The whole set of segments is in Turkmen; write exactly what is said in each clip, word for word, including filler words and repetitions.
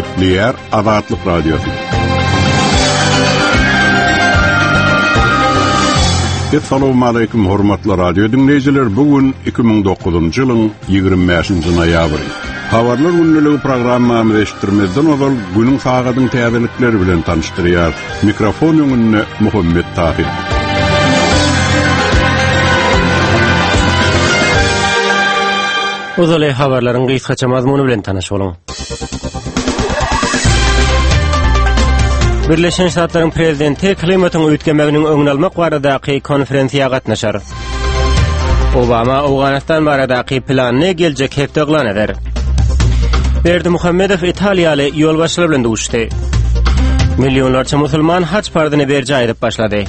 Gepleyer Azatlyk Radiosu. Assalamu alaykum hormatly radio dinleyijiler. Bugün iki bin dokuzunjy ýylyň ýygrimi beşinji noýabry. Habarlar günnüligi programmamy eşitdirmezden ozal günüň sagadyň täzelikleri bilen tanıştyrýar. Mikrofon öňünde Muhammed Tahir. Ozal habarlaryň gysgaça mazmuny bilen tanaş boluň. Birleşen Ştatlaryň prezidenti klimatyň öýtgemeginiň öňüni almak baradaky konferensiýa gatnaşar. Obama Awganystan baradaky planyny geljek hepde eglan eder. Berdimuhammedow Italiýaly ýolbaşçylar bilen duşdy. Milyonlarça musulman haç pardyny berje aýdyp başlady.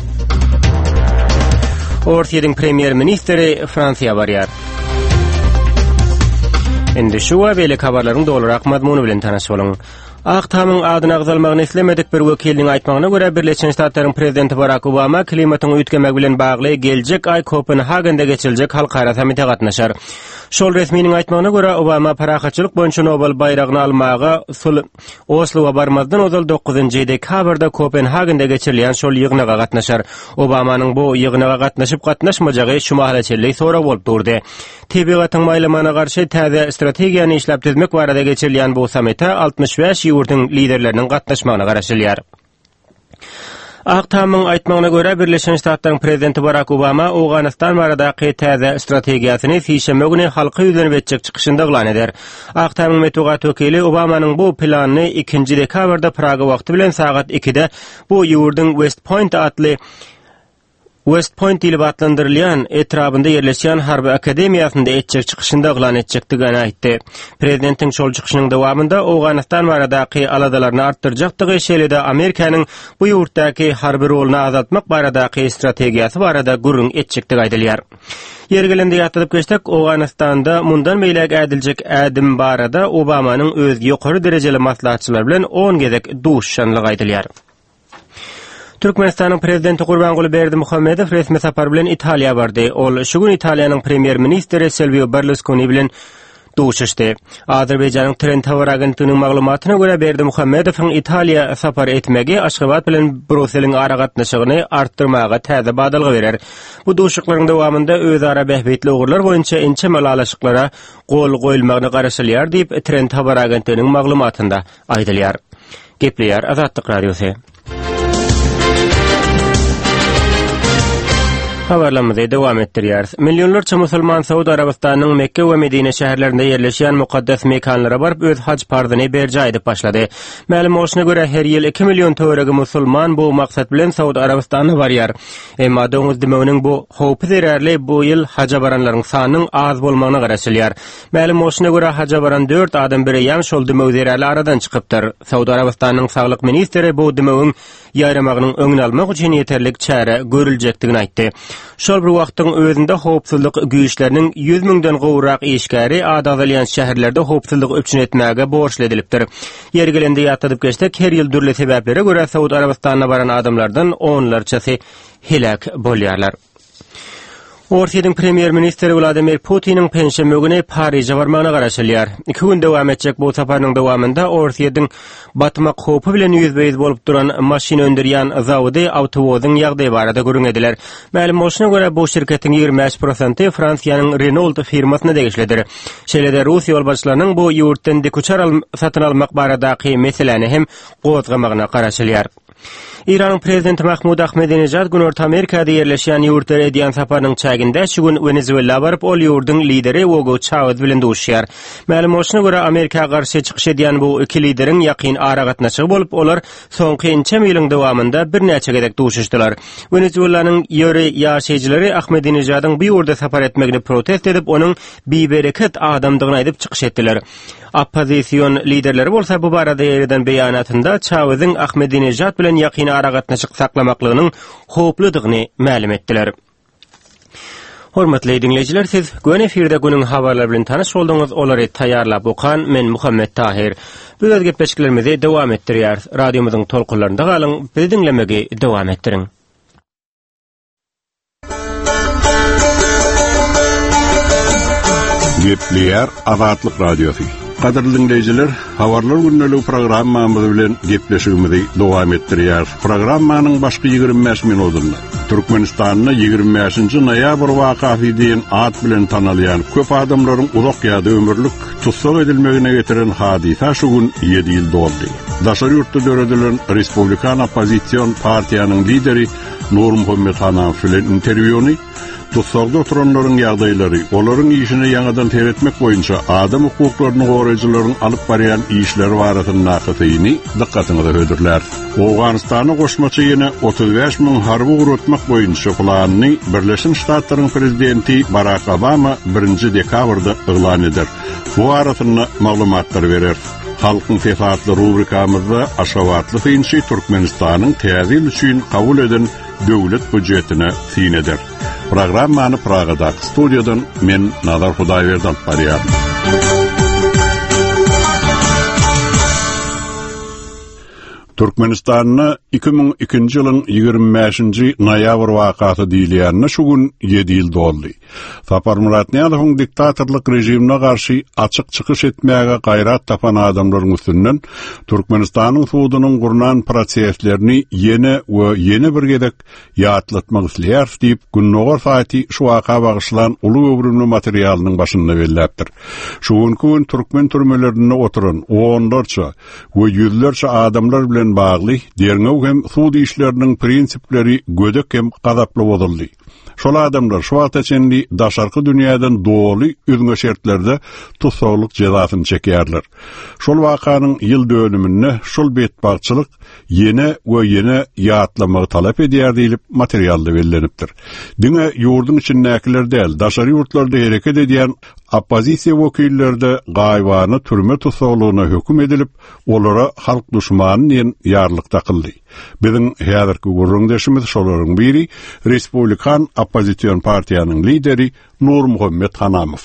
Ortiýeň premier ministri Fransiýa barýar. Indi şu we beýle habarlaryň dolarak mazmuny bilen tanaş boluň. Aqtamyň adyny agzalmagyny islemedik bir wekiliniň aýtmagyna görä Birleşen Ştatlaryň prezidenti Barack Obama klimatyň öýtgemek bilen bagly geljek aý Kopenhagenda geçiljek halkara sammitde gatnaşar. Şol resminiň aýtmagyna görä Obama parahatçylyk boýunça Nobel bayragyny almaga Osloga barmazdan ozal dokuzunjy dekabrda Kopenhagenda geçirilýän şol ýygnaga gatnaşar. Obamanyň bu ýygnaga gatnaşyp gatnaşmajagy şu mahlaçellik sonra bolup durdy. Tebigatyň maýlamana garşy täze strategiýany işläp düzmek barada geçirilýän bu sammitde altmış beş ýurtyň liderleriniň gatnaşmagyna garaşylýar. Aqtamyň aýtmagyna görä Birleşen Ştatlaryň prezidenti Barack Obama Awganystan baradaky täze strategiýasyny fiýşeme güni halka ýüzüne betjek çykyşynda eglan eder. Aqtamyň metugat wekili Obamanyň bu planyny ikinji dekabrda Praga wagty bilen sagat ikide bu ýurdyň West Point atly West Point ile batlandyrylýan etrabynda ýerleşýän harby akademiýasynda etjek çykyşynda eglan etjekdigini aýtdy. Prezidentiň şol çykyşynyň dowamında Awganystan baradaky aladalaryny artdyrjakdygy şeýle-de Amerikanyň bu ýurtdaky harby roluny azaltmak baradaky strategiýasy barada gurrun etjekdigi aýdylýar. Ýergelinde ýatyp geçsek, Awganystanda mundan beýlek ädiljek ädim barada Obamanyň öz ýokary derejeli maslahatçylar bilen on gezek duşşanlygy aýdylýar. Türkmenistanyň prezidenti Gurbanguly Berdimuhammedow resmi sapar bilen Italiýa bardy. Ol şu gün Italiýanyň premier ministri Silvio Berlusconi bilen duşuşdy. Azerbaýjanyň Trent habar agentligining maglumatyna görä Berdimuhammedowyň Italiýa sapar etmegi Aşgabat bilen Brusseliň ara gatnaşygyny artdyrmaga täze badalgy berer. Bu duşuklaryň dowamında özara behbetli ugurlar boýunça ençe malalaşyklara gol goýulmagyny garaşylýar diýip Trent habar agentligining maglumatynda aýdylýar. Gepleýär Azatlyk Radiosu. Habarlamada dowam etdirýär. Milyonlarça musulman Saudi Arabistanyň Mekke we Medine şäherlerinde ýerleşýän mukaddes mekanlara barıp öz haç pardyny berje aýdyp başlady. Ma'lum bolşuna görä her ýyl iki milyon töweregi musulman bu maksat bilen Saudi Arabistanyna barýar. Emma doňuz demeginiň bu howpy zerärli bu ýyl haja baranlaryň sanynyň az bolmagyna garaşylýar. Ma'lum bolşuna görä haja baran dört adam biri ýam şol demegi zerärli aradan çykypdyr. Saudi Arabistanyň saglyk ministri bu demegiň ýaýramagynyň öňüni almak üçin ýeterlik çäre görüljekdigini aýtdy. Şol bir wagtyň özünde howpsuzlyk güýçleriniň yüz miňden gowrak işgäri adadalyan şäherlerde howpsuzlyk öpçün etmäge borçly edilipdir. Ýergelinde ýatyp geçsek, her ýyl dürli sebeplere görä Saudi Arabistanna baran adamlardan onlarçasy helak bolýarlar. Ortiýeň premier ministri Vladimir Putin'in penşeme güni Paris'e barmagyna garaşylýar. iki gün dowam etjek bu saparynyň dowamında Ortiýeň batmak howpy bilen ýüzbeýiz bolup duran maşina öndürýän zawody awtowozyň ýagdaýy barada görüňediler. Ma'lum bolşuna görä bu şirketiň ýygrimi beş prosenti Fransiýanyň Renault firmasyna degişlidir. Şeýle-de Rus ýolbaşçylarynyň bu ýurtdan dekuçar satyn almak baradaky meseleni hem gozgamagyna garaşylýar. İran prezidenti Mahmud Ahmadinejad gün Orta Amerikada ýerleşýän ýurtlara edýän saparynyň çäginde şu gün Venezuela baryp ol ýurdyň lideri Hugo Chavez bilen duşýar. Ma'lum bolşuna görä Amerika garşy çykyş edýän bu iki lideriň ýakyn ara gatnaşygy bolup olar soňky ençe ýylyň dowamında bir näçe gezek duşuşdylar. Venezuelanyň ýöre ýaşaýjylary Ahmadinejadyň bu ýurda sapar etmegini protest edip onuň bibereket adamdygyny aýdyp çykyş etdiler. Opposition liderleri bolsa bu barada ýerden beýanatynda Chavez'in Ahmadinejad bilen ýakyn ara gatnaşyk saklamaklygynyň howpludygyny ma'lum etdiler. Hormatly dinleyijiler, siz göne efirde günüň habarlary bilen tanyş boldyňyz. Olary taýýarlap okan men Muhammed Tahir. Bu öz gepleşiklerimizi dowam etdirýär. Radiomyzyň tolkunlarynda galyň, bizi dinlemegi dowam etdiriň. Gepleýär Azatlyk Radiosu. Kadirli dinleyiciler, Havarlar Günnölüğü programmamız bilen gepleşigimizi dowam etdirýär. Programmanyň başky ýygrimi beş minutunda Türkmenistanyny ýygrimi beşinji noýabr wakasy diýen at bilen tanalýan köp adamlaryň uzak ýa-da ömürlük tutsak edilmegine getiren hadisa şu gün ýedi ýyl doldy. Daşary ýurtda döredilen Respublikan Opozisiýon partiýanyň lideri Nur Muhammed Hanam bilen interwýuny tutsakda oturanlaryň ýagdaýlary, olaryň işini ýangadan teretmek boýunça adam hukuklaryny goraýjylaryň alyp barýan işleri baratyny nakatyny dikkatyňyza hödürler. Awganystany goşmaçy ýene otuz beş miň harby gurutmak boýunça planyny Birleşik Ştatlaryň prezidenti Barack Obama birinji dekabrda eglan eder. Bu baratyny maglumatlar berer. Halkyň fefatly rubrikamyzda aşawatly finçi Türkmenistanyň täzil üçin kabul eden döwlet budjetine tin eder. Programmany Pragada studiýadan men Nazar Hudaýberdi barýar. Türkmenistanyny iki ming ikinji ýylyň ýygrimi beşinji noýabr wakasy diýilýänine şu gün ýedi ýyl doldy. Sapar Murat Niýazowyň diktatorlyk rejimine garşy açyk çykyş etmäge gaýrat tapan adamlaryň üstünden Türkmenistanyň suwudynyň gurunan proseslerini ýene we ýene bir gedek ýatlatmak isleýär diýip Günnogor saýty şu waka bagyşlan uly öwrümli materialynyň başynda belläpdir. Şu gün türkmen türmelerinde oturan onlarça we ýüzlerçe adamlar bilen bagly derňew hem suwdy işleriniň prinsipleri gödek hem gazaply boldy. Şol adamlar şu wagta çenli daşarky dünýäden doly üzüňe şertlerde tutsaklyk jazasyny çekýärler. Şol wakanyň ýyl dönümine şol betbagçylyk ýene we ýene ýatlamagy talap edýär diýilip materialda bellenipdir. Diňe ýurduň içindekiler däl, daşary ýurtlarda hereket edýän opozisiýa wekillerde gaýwany türme tutsaklygyna höküm edilip, olara halk düşmany diýen ýarlyk takyldy. Biziň häzirki gurrundaşymyz şolaryň biri Respublikan Opozisiýon partiýanyň lideri Nur Muhammed Hanamow.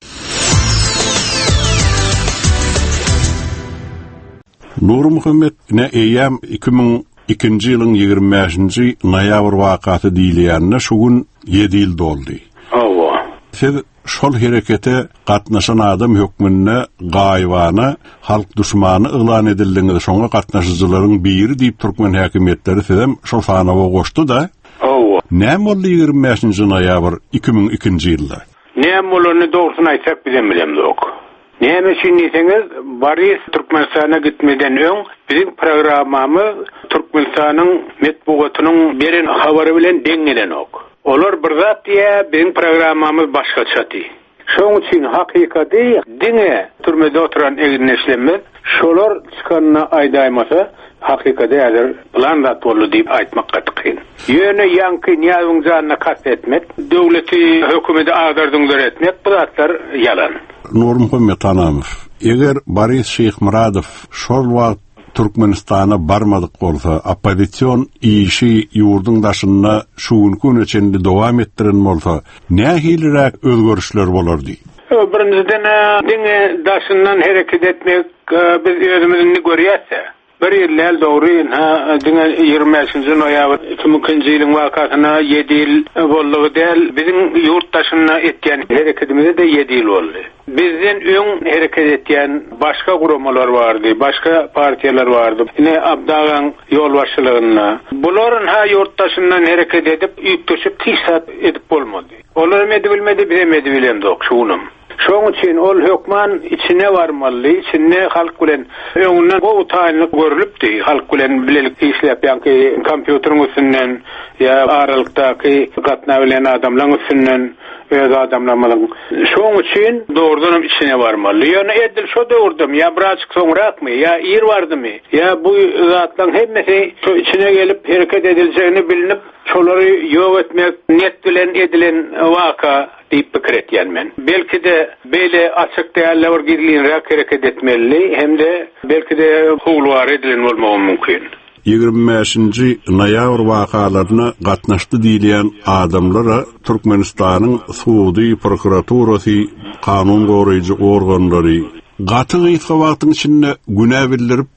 Nur Muhammed ne eýam iki ming ikinji ýylyň ýygrimi beşinji noýabr wakasy diýilýänine şu gün ýedi ýyl doldy. Awa. Siz şol herekete gatnaşan adam hökmünde gaýwany halk düşmany eglan edildiňi şoňa gatnaşyjylaryň biri diýip türkmen häkimetleri sizem şol sanawa goşdy da. Awa. Näme boldy ýygrimi beşinji noýabr iki ming ikinji ýylda? Näme bolany dogrusyny aýtsak bilen bilemdik. Näme üçin diýseňiz, Baris Türkmenistana gitmeden öň bizim programmamy Türkmenistanyň metbugatynyň beren habary bilen deňelen ok. Olar bir zat diye bizim programmamız başgaça di. Şoň üçin hakykati diňe türmede oturan egneşlenme şolar çykanyna aýdaýmasa hakykati häzir plan zat boldy diýip aýtmakka tykyn. Ýöne ýanky niýazyň janyna kastet etmek, döwleti hökümeti agdardyňlar etmek bu zatlar ýalan. Nur Muhammed Hanamow, eger Boris Şeýhmuradov şol wagt Türkmenistana barmadyk bolsa, opozisiýon işi ýurduň daşyna şu gün içinde dowam etdiren bolsa, nähilirak özgörüşler bolardy? Birinciden diňe daşyndan hereket etmek biz özümizni görýärse, bir ýyl dogry ha diňe ýygrimi beşinji noýabr iki ming ikinji ýylyň wakasyna ýedi ýyl boldugy del, biziň ýurtdaşyna etýän hereketimizde de ýedi ýyl boldy. Bizden öň hereket etýän başga guramalar bardy, başga partiýalar bardy. Ine Abdagan ýol başçylygyna. Bularyň ha ýurtdaşyndan hereket edip, ýükdeşip tisat edip bolmady. Olar emedi bilmedi, biz emedi bilemdik şunum. Şoň üçin ol hökman içine barmaly, içine halk bilen öňünden gowtaýlyk görülipdi. Halk bilen bilelik işläp ýa-ki kompýuteryň üstünden ýa aralykdaky gatna bilen adamlaryň üstünden öz adamlamalyň. Şoň üçin dogrudan içine barmaly. Ýöne edil şo döwürdüm, ýa birazçyk soňrakmy, ýa ýer bardymy? Ýa bu zatlaryň hemmesi şo içine gelip hereket ediljegini bilinip, şolary ýok etmek net bilen edilen waka diýip pikir etýän men. Belki de beýle açyk däýerler girliňrek hereket etmeli, hemde belki de hugulwar edilen bolmagy mümkin. ýygrimi beşinji noýabr wakalaryna gatnaşdy diýilýän adamlara Türkmenistanyň suwdy prokuraturasy, kanun goraýjy organlary gaty gyýtga wagtyň içinde günä bildirip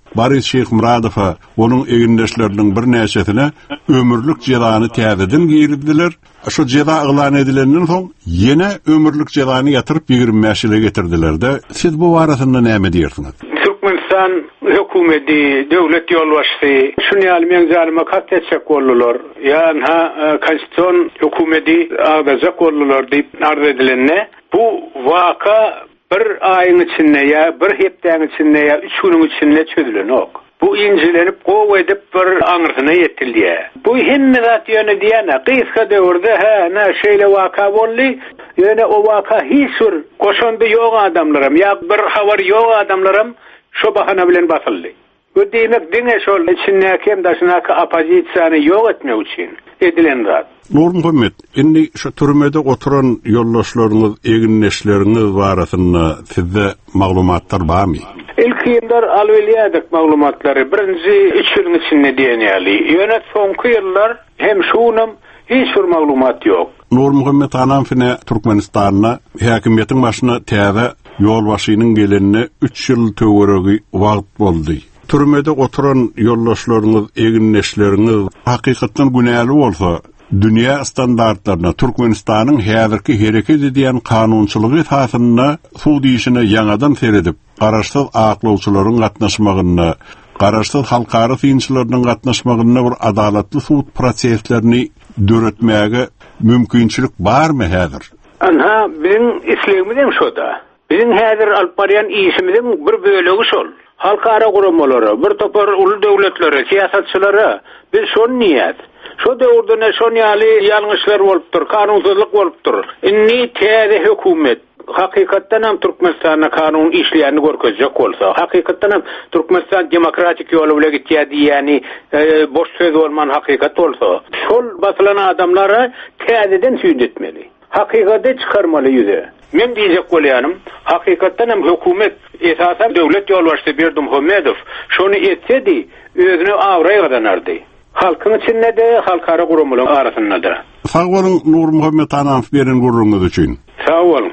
Baris Şeyh Muradova onun egindeşlerinin bir näçesine ömürlük cezany täzeden giyirdiler. Şu ceza ılan edilenden soň yine ömürlük cezany yatırıp yigirme beş ýyla getirdiler de. Siz bu barasynda näme diýersiňiz? Türkmenistan hökümeti, döwlet ýolbaşçysy şunu ýaly zalyma kat etjek bolurlar. Ýani ha konstitusiýon hökümeti agdajak bolurlar diýip arz edilende bu waka bir aýyň içinde ýa bir hepdeň içinde ýa üç güniň içinde çözülen ok. Bu injilenip gowy edip bir aňyrsyna ýetildi. Bu hemme zat ýöne diýene gysga döwürde ha na şeýle waka boldy. Ýöne o waka hiç bir goşandy ýok adamlarym ýa bir habar ýok adamlarym şo bahana bilen basyldy. Bu demek diňe şol içinde hem daşynaka opozisiýany ýok etmek üçin edilen zat. Nur Muhammed, indi şu türmede oturan yoldaşlarınız, eginleşleriniz barasynda sizde maglumatlar barmy? İlkiyimler alweliýadyk maglumatlary. Birinji üç ýylyň içinde diýenýäli. Ýöne soňky ýyllar hem şunum hiç bir maglumat ýok. Nur Muhammed anam fine Türkmenistanyna häkimiýetiň başyna täze ýolbaşynyň gelenine üç ýyl töweregi wagt boldy. Türmede oturan yoldaşlarınız, eginleşleriniz hakykatdan günäli bolsa, dünýä standartlaryna Türkmenistanyň häzirki hereket edýän kanunçylygy esasynda suw diýişine ýangadan seredip, garaşsyz aklawçylaryň gatnaşmagyna, garaşsyz halkara synçylarynyň gatnaşmagyna bir adalatly suw proseslerini döretmäge mümkinçilik barmy häzir? Anha biziň islegimiz şoda. Biziň häzir alyp barýan işimiziň bir bölegi şol. Halkara guramalary, bir topar uly döwletleri, siýasatçylary biz şol niýet. Şo döwürde şo ýaly ýalňyşlar bolupdyr, kanunsuzlyk bolupdyr. Inni täze hökümet hakykatdan hem Türkmenistana kanun işleýäni görkezjek bolsa, hakykatdan hem Türkmenistan demokratik ýoly bilen gitýär ýani e, boş söz bolman hakykat bolsa, şol basylan adamlara täzeden süýdetmeli. Hakykaty çykarmaly ýüze. Men diýjek bolýanym, hakykatdan hem hökümet esasen döwlet ýolbaşçysy Berdimuhammedow şonu etsedi, özüni awraýa gadanardy. Halkyň içinde de, halkara gurumlaryň arasynda da. Sağ bolun Nur Muhammed anam beren gurrunňyz üçin. Sağ bolun.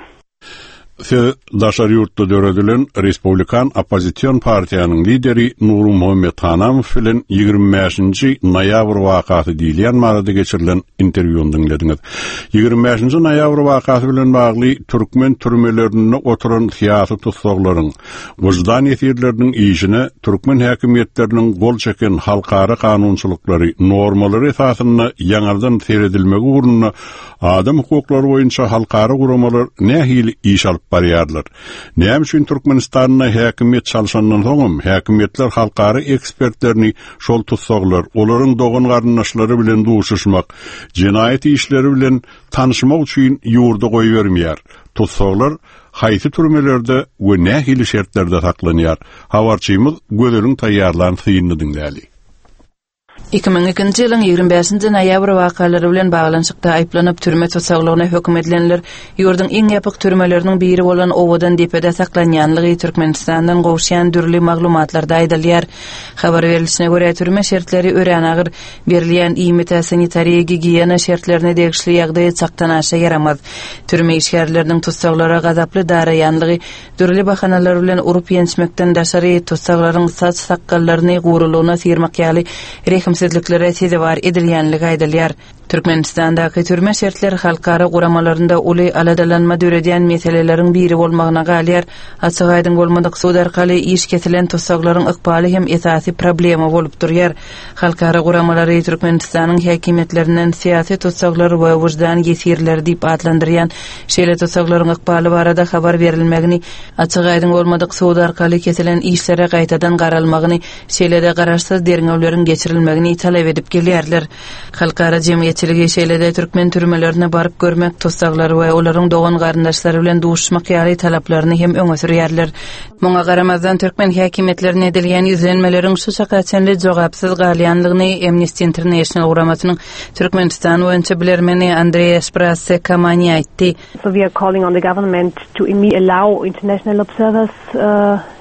Siz daşary ýurtda döredilen Respublikan Opozisiýon partiýanyň lideri Nur Muhammed Hanamow bilen ýygrimi beşinji noýabr wakasy diýilen marada geçirilen interwýuny dinlediňiz. ýygrimi beşinji noýabr wakasy bilen bagly türkmen türmelerinde oturan syýasy tutsaklaryň, wujdan ýetirleriniň işine türkmen häkimetleriniň gol çeken halkara kanunçylyklary, normalary esasynda ýangadan seredilmegi ugruna adam hukuklary boýunça halkara guramalar nähili iş alyp barýarlar. Näme üçin Türkmenistanyň häkimiýet çalşandan soňam häkimetler halkara ekspertlerini şol tutsaglar, olaryň dogan garyndaşlary bilen duşuşmak, jinayet işleri bilen tanışmak üçin ýurda goýbermeýär. Tutsaglar haýsy türmelerde we nähili şertlerde saklanýar. Habarçymyz gözüň taýýarlan syýyny dinläli. iki ming ikinji ýylyň ýygrimi beşinji noýabr wakalary bilen baglanşykda aýplanyp türme tutsaglygyna hökm edilenler ýurdun iň ýapyk türmeleriniň biri bolan Owadan depede saklanýanlygy Türkmenistandan gowşýan dürli maglumatlarda aýdylýar. Habar berilişine görä türme şertleri ören agyr berilýän iýmite sanitariýa gigiýena şertlerine degişli ýagdaýy çaktan aşa yaramaz. Türme işgärleriniň tutsaglara gazaply daraýanlygy dürli bahanalar bilen urup ýençmekden daşary tutsaklaryň saç sakkallaryny gurulugyna sirmak ýaly rehimsizliklere tezi var edilýänligi aýdylýar. Türkmenistandaky türme şertleri halkara guramalarynda uly aladalanma döredýän meseleleriň biri bolmagyna galýar. Açyk aýdyn bolmadyk suud arkaly iş kesilen tutsaklaryň ykbaly hem esasy problema bolup durýar. Halkara guramalary Türkmenistanyň häkimetlerinden siýasy tutsaklary we wujdan ýetirleri diýip adlandyrýan şeýle tutsaklaryň ykbaly barada habar berilmegini, açyk aýdyn bolmadyk suud arkaly kesilen işlere gaýtadan garalmagyny, şeýle-de garaşsyz derňewleriň geçirilmegini talap edip gelýärler. Halkara jemgyýetçiligi şeýle-de türkmen türmelerine baryp görmek, tutsaklary we olaryň dogan garyndaşlary bilen duşmak ýaly talaplaryny hem öňe sürýärler. Muňa garamazdan türkmen häkimetlerine edilýän ýüzlenmelerin şu şakaçenli jogapsyz galýanlygyny Amnesty International guramasynyň Türkmenistan boýunça bilermeni Andrei Sprasse Kamani aýtdy. So we are calling on the government to allow international observers uh,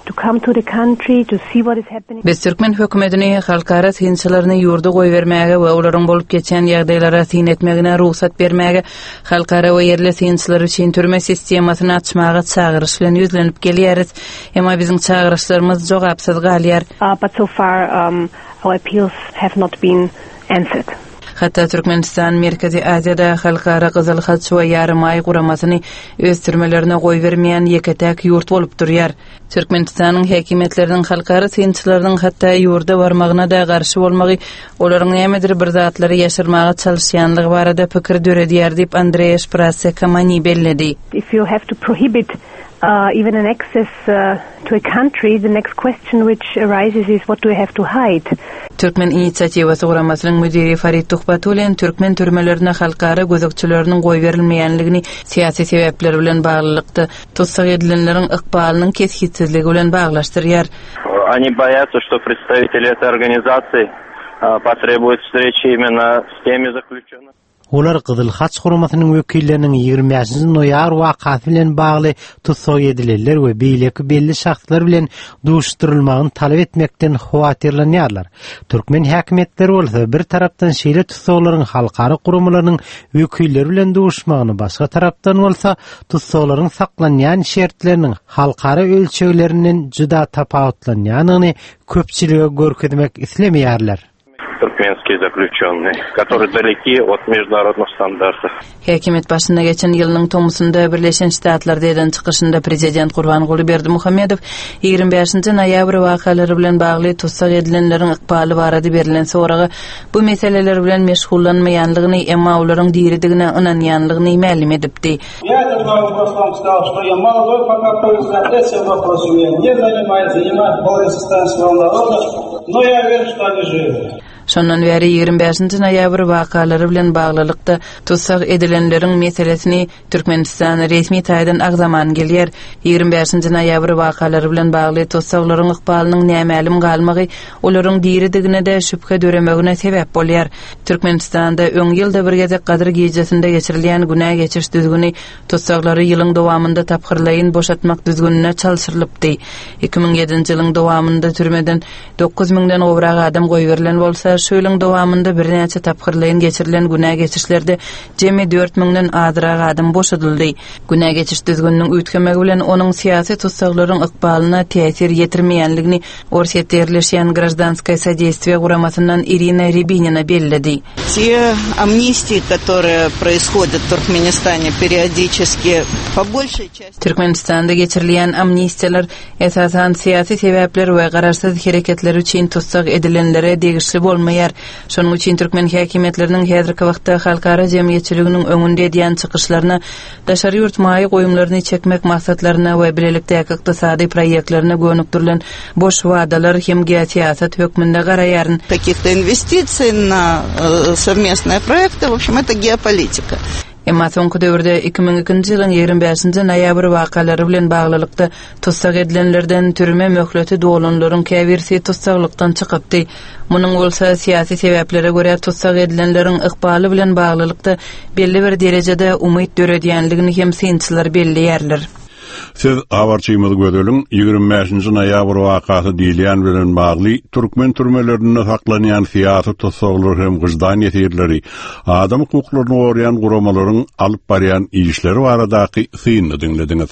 to come to the country to see what is happening. Biz Türkmen hökümetini halkara synçylaryny ýurda goý bermäge we olaryň bolup geçen ýagdaýlara syn etmegine ruhsat bermäge halkara we yerli synçylar üçin türme sistemasyny açmaga çagyryş bilen ýüzlenip gelýäris. Emma biziň çagyryşlarymyz jogapsyz galýar. Uh, but so far um, our appeals have not been answered. Hatta Türkmenistan Merkezi Aziýada halkara Gyzyl Hat we ýarym ay guramasyny öz türmelerine goý bermeýän ýeketäk ýurt bolup durýar. Türkmenistanyň häkimetleriniň halkara synçylarynyň hatta ýurda barmagyna da garşy bolmagy, olaryň nämedir bir zatlary ýaşyrmaga çalyşýanlygy barada pikir döredýär diýip Andrei Sprasse-Kamani belledi. If you have to prohibit Uh, even an access uh, to a country, the next question which arises is what do we have to hide? Türkmen inisiativasy guramasynyň müdiri Farid Tuhbatulen Türkmen türmelerine halkara gözekçileriniň goý berilmeýänligini siýasy sebepler bilen baglykda tutsak edilenleriň ykbalynyň keskitsizligi bilen baglaşdyrýar. Они боятся, что представители этой организации потребуют встречи именно с теми заключенными. Olar Gyzyl Hat guramasynyň wekilleriniň ýigirmäňji noýar wakasy bilen bagly tutsak edilenler we beýleki belli şahslar bilen duşdurulmagyny talap etmekden howatyrlanýarlar. Türkmen häkimetleri bolsa bir tarapdan şeýle tutsaklaryň halkara gurumlarynyň wekilleri bilen duşmagyny, başga tarapdan bolsa tutsaklaryň saklanýan şertleriniň halkara ölçeglerinden juda tapawutlanýanyny köpçilige görkezmek islemeýärler. Туркменские заключенные, которые далеки от международных стандартов. Häkimet başynda geçen ýylyň tomusunda Birleşen Ştatlarda eden çykyşynda prezident Gurbanguly Berdimuhammedow ýygrimi beşinji noýabr wakalary bilen bagly tutsak edilenleriň ykbaly barada berilen soragy bu meseleler bilen meşgullanmaýanlygyny, emma olaryň diýridigine ynanýanlygyny ma'lum edipdi. Я этот вопрос вам сказал, что я молодой, пока пользуюсь этим вопросом, я не занимаюсь, занимаюсь благосостоянием своего народа, но я уверен, что они живы. Şondan beri ýygrimi beşinji noýabr wakalary bilen baglylykda tutsak edilenleriň meselesini Türkmenistan resmi taýdan agzaman gelýär. ýygrimi beşinji noýabr wakalary bilen bagly tutsaklaryň ykbalynyň nämälim galmagy olaryň diýridigine de şüphe döremegine sebäp bolýar. Türkmenistanda öň ýylda bir gezek Gadyr gejesinde geçirilýän günä geçiş düzgüni tutsaklary ýylyň dowamında tapgyrlaýyn boşatmak düzgünine çalşyrylypdy. iki ming ýedinji ýylyň dowamında türmeden dokuz miňden gowrak adam goý berilen bolsa, şu ýylyň dowamında bir näçe tapgyrlaýyn geçirilen günä geçişlerde jemi dört miňden azrak adam boşadyldy. Günä geçiş düzgüniniň üýtgemegi bilen onuň siýasy tutsaklaryň ykbalyna täsir ýetirmeýänligini orsetlerleşýän гражданское содействие guramasyndan Irina Rябинина belledi. Те амнистии, которые происходят в Туркменистане периодически, по большей части Türkmenistanda geçirilýän amnistiýalar esasan siýasy sebäpler we gararsız hereketler üçin tutsak edilenlere degişli bolmaýar. Şonuň üçin Türkmen häkimetleriniň häzirki wagtda halkara jemgyýetçiliginiň öňünde edýän çykyşlaryna, daşary ýurtmagy goýumlaryny çekmek maksadlaryna we bilelikdäki ykdysady proýektlerine gönükdirilen boş wadalar hem geosiýasat hökmünde garaýaryn. Каких-то инвестиций на э, совместные проекты, в общем, это геополитика. Emma soňky döwürde iki ming ikinji ýylyň ýygrimi beşinji noýabr wakalary bilen baglylykda tutsak edilenlerden türme möhleti dolanlaryň käbirsi tutsaklykdan çykypdy. Munyň bolsa siýasy sebäplere görä tutsak edilenleriň ykbaly bilen baglylykda belli bir derejede umyt döredýänligini hem synçylar bellärler. Siz awarçymyzy gödeliň ýygrimi beşinji noýabr wakasy diýilýän bilen bagly türkmen türmelerinde saklanýan siýasy tutsaklary hem gyjdan ýetirleri, adam hukuklaryny gorýan guramalaryň alyp barýan işleri baradaky syny dinlediňiz.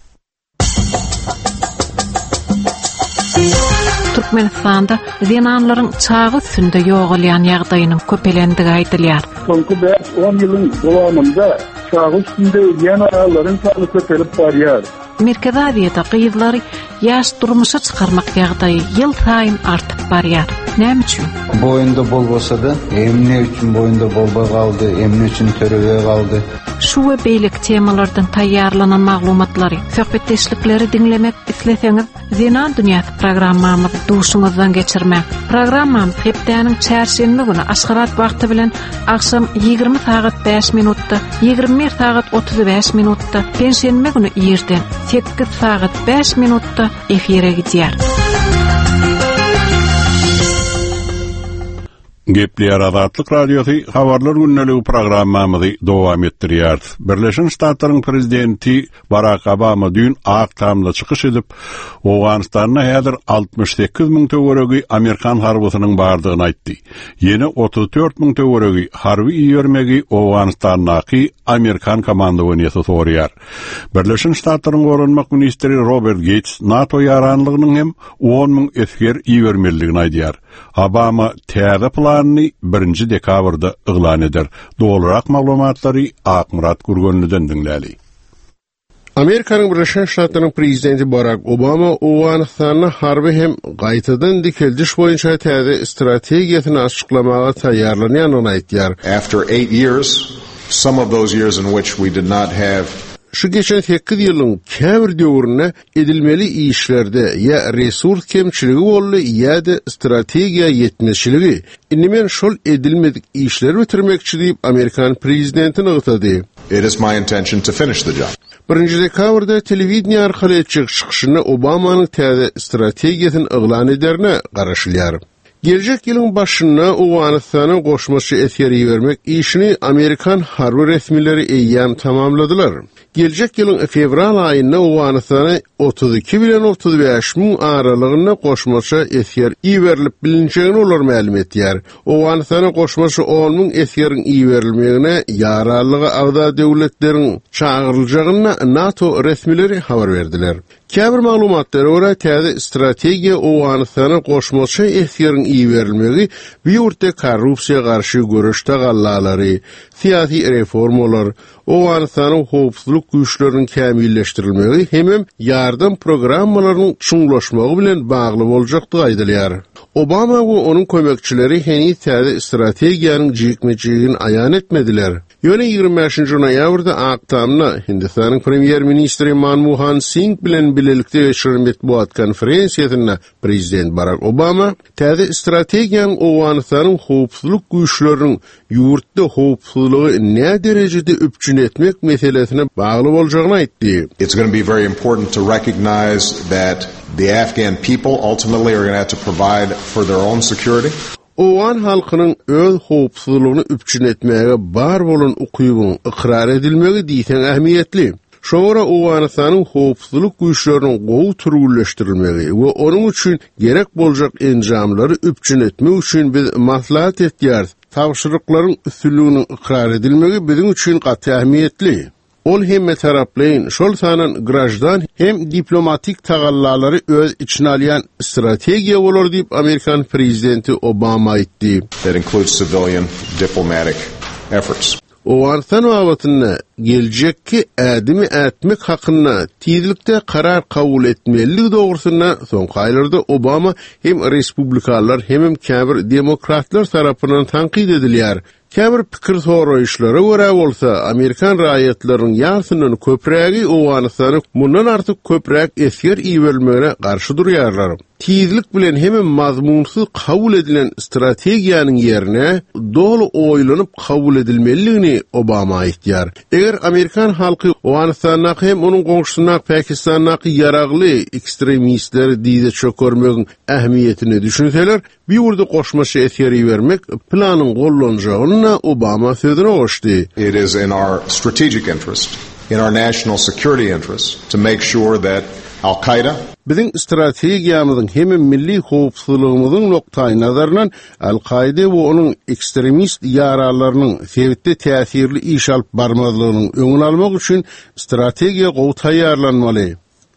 Türkmenistanda zenanlaryň çagy üstünde ýogalýan ýagdaýynyň köpelendiği aýdylýar. Soňky beş on ýylyň dowamında çagy üstünde ýanalaryň sany köpelip barýar. Merkezi Aziýada gyýyzlary ýaş durmuşa çykarmak ýagdaýy ýyl saýyn artyp barýar. Näme üçin? Boýunda bolbasa-da, emne üçin boýunda bolbay galdy, emne üçin törebe galdy. Şu we beýlik temalardan taýýarlanan maglumatlary, söhbetdeşlikleri dinlemek isleseňiz, Zenan Dünýäsi programmamyzy duşuňyzdan geçirmek. Programmam hepdäniň çärşembe güni aşgabat wagty bilen akşam ýygrimi saat beş minutda, ýygrimi bir saat otuz beş minutda, perşembe güni ýerden sekiz saat beş minutda efire gidýär. Gepler Azatlyk Radiosu habarlar günneligi programmamyzy dowam etdirýär. Birleşen Ştatlaryň prezidenti Barack Obama dün akşamda çykyş edip, Awganistanda häzir altmış sekiz miň töweregi Amerikan harbysynyň bardygyny aýtdy. Ýene otuz dört miň töweregi harby ýermegi Awganistanyňky Amerikan komandowaniýasy sorýar. Birleşen Ştatlaryň gorunmak ministri Robert Gates NATO ýaranlygynyň hem on miň esker ýermeligini aýdýar. Obama täze planny birinji dekabrda yglan eder. Dolarak maglumatlary Akmurat Gurgönlüden dinläli. Amerikanyň Birleşen Ştatlaryň prezidenti Barack Obama Awganistana harby hem gaýtadan dikildiş boýunça täze strategiýasyny açyklamaga taýýarlanýanyny aýtdyar. After eight years, some of those years in which we did not have Şu geçen sekiz ýylyň käbir döwrüne edilmeli işlerde ya resurs kemçiligi boldy ýa-da strategiýa ýetmeşiligi. Indi men şol edilmedik işleri bitirmekçi diýip Amerikan prezidentini ýetdi. It is my intention to finish the job. Birinji dekabrda telewiziýa arkaly etjek çykyşyny Obamanyň täze strategiýasyny yglan ederine garaşylýar. Gelecek ýylyň başynda Awganistanyň goşmaçy eseri bermek işini Amerikan harby resmileri eýýäm tamamladylar. Gelecek ýylyň fevral aýynda Awganistana otuz iki bilen otuz beş miň aralygynda goşmaçy eser iýerilip bilinçegini olar ma'lum etdiler. Awganistana goşmaçy on miň eseriň iýerilmegine ýararlygy agda döwletleriň çağıryljagyna NATO resmileri habar berdiler. Käbir maglumatlara görä täze strategiýa Awganistana goşmaçy eseriň iýerilmegi bu ýurtda korrupsiýa garşy görüşde gallalary, siýasy reformalar, Awganistanyň howpsuzlyk güýçleriniň kämilleşdirilmegi hem ýardam programmalarynyň çuňlaşmagy bilen bagly boljakdygy aýdylýar. Obama we onuň kömekçileri heni täze strategiýanyň jikmejigini aýan etmediler. Ýöne ýygrimi beşinji noýabrda akşamda Hindistanyň premier ministri Manmohan Singh bilen bilelikde geçirilen matbuat konferensiýasynda prezident Barack Obama täze strategiýanyň Awganistanyň howpsuzlyk güýçleriniň ýurtda howpsuzlygy näme derejede üpçün etmek meselesine bagly boljagyny aýtdy. It's going to be very important to recognize that the Afghan people ultimately are going to have to provide for their own security. Owan halkynyň öz howpsuzlygyny üpçün etmäge bar bolan ukybyň ikrar edilmegi diýsen ähmiýetli. Şoňra Awganistanyň howpsuzlyk güýçleriniň gowy türgülleşdirilmegi we onuň üçin gerek boljak enjamlary üpçün etmek üçin biz maslahat etýär. Tawşyryklaryň üstünliginiň ikrar edilmegi biziň üçin gaty ähmiýetli. Ol hem taraplayn şol sanan grajdan hem diplomatik tagallalary öz içine alýan strategiýa bolar diýip Amerikan prezidenti Obama aýtdy. That includes civilian diplomatic efforts. Awganistan wagtyna geljekki ädimi ätmek hakyna tizlikde karar kabul etmeligi dogrusyna soňky aýlarda Obama hem respublikalar hem käbir demokratlar tarapyndan tanqid edilýär. Käbir pikir soraýyşlara görä bolsa, Amerikan raýatlarynyň ýarsynyň köprägi Awganistany mundan artyk köprek eser iýerilmegine garşy durýarlar. Tizlik bilen hem mazmunsyz kabul edilen strategiýanyň ýerine dolu oýlanyp kabul edilmeligini Obama aýtdyar. Eger Amerikan halky Awganistanyň hem onuň goňşusyna Pakistanyň ýaragly ekstremistleri diýde çökörmegiň ähmiýetini düşünseler, bir ýurda goşmaçy eseri bermek planyň gollanjagyna Obama sözüne goşdy. It is in our strategic interest, in our national security interest to make sure that Al-Qaeda Bizim strategiýamyzyň hem milli howpsuzlygymyzyň noktaý nazaryndan Al-Qaeda we onuň ekstremist ýaralarynyň sebitde täsirli iş alyp barmazlygynyň öňüni almak üçin strategiýa gowy taýýarlanmaly.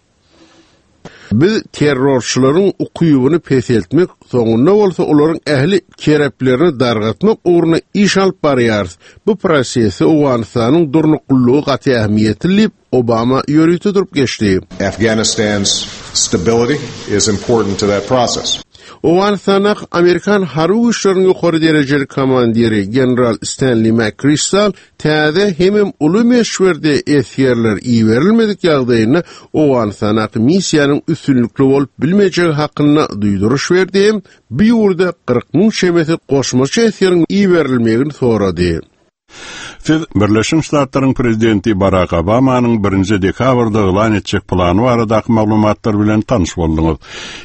Biz terrorçylaryň ukybyny peseltmek, soňunda bolsa olaryň ähli kereplerini dargatmak ugruna iş alyp barýar. Bu prosesi Awganistanyň durnuklygy gaty ähmiýetli Obama ýörüti durup geçdi. Afghanistan's stability is important to that process. Awganistanyň Amerikan harby güýçleriniň ýokary derejeli komandiri General Stanley McChrystal täze hem uly meşwerde esirler iýerilmedik ýagdaýyna Awganistanyň missiýanyň üstünlikli bolup bilmejegi hakyna duýduruş berdi. Bu ýurda kırk miň şemeti goşmaçy esiriň iýerilmegini sorady. Siz Birleşmiş Ştatlaryň prezidenti Barack Obamanyň birinji dekabrda elan etjek plany barada maglumatlar bilen tanyş boldyňyz.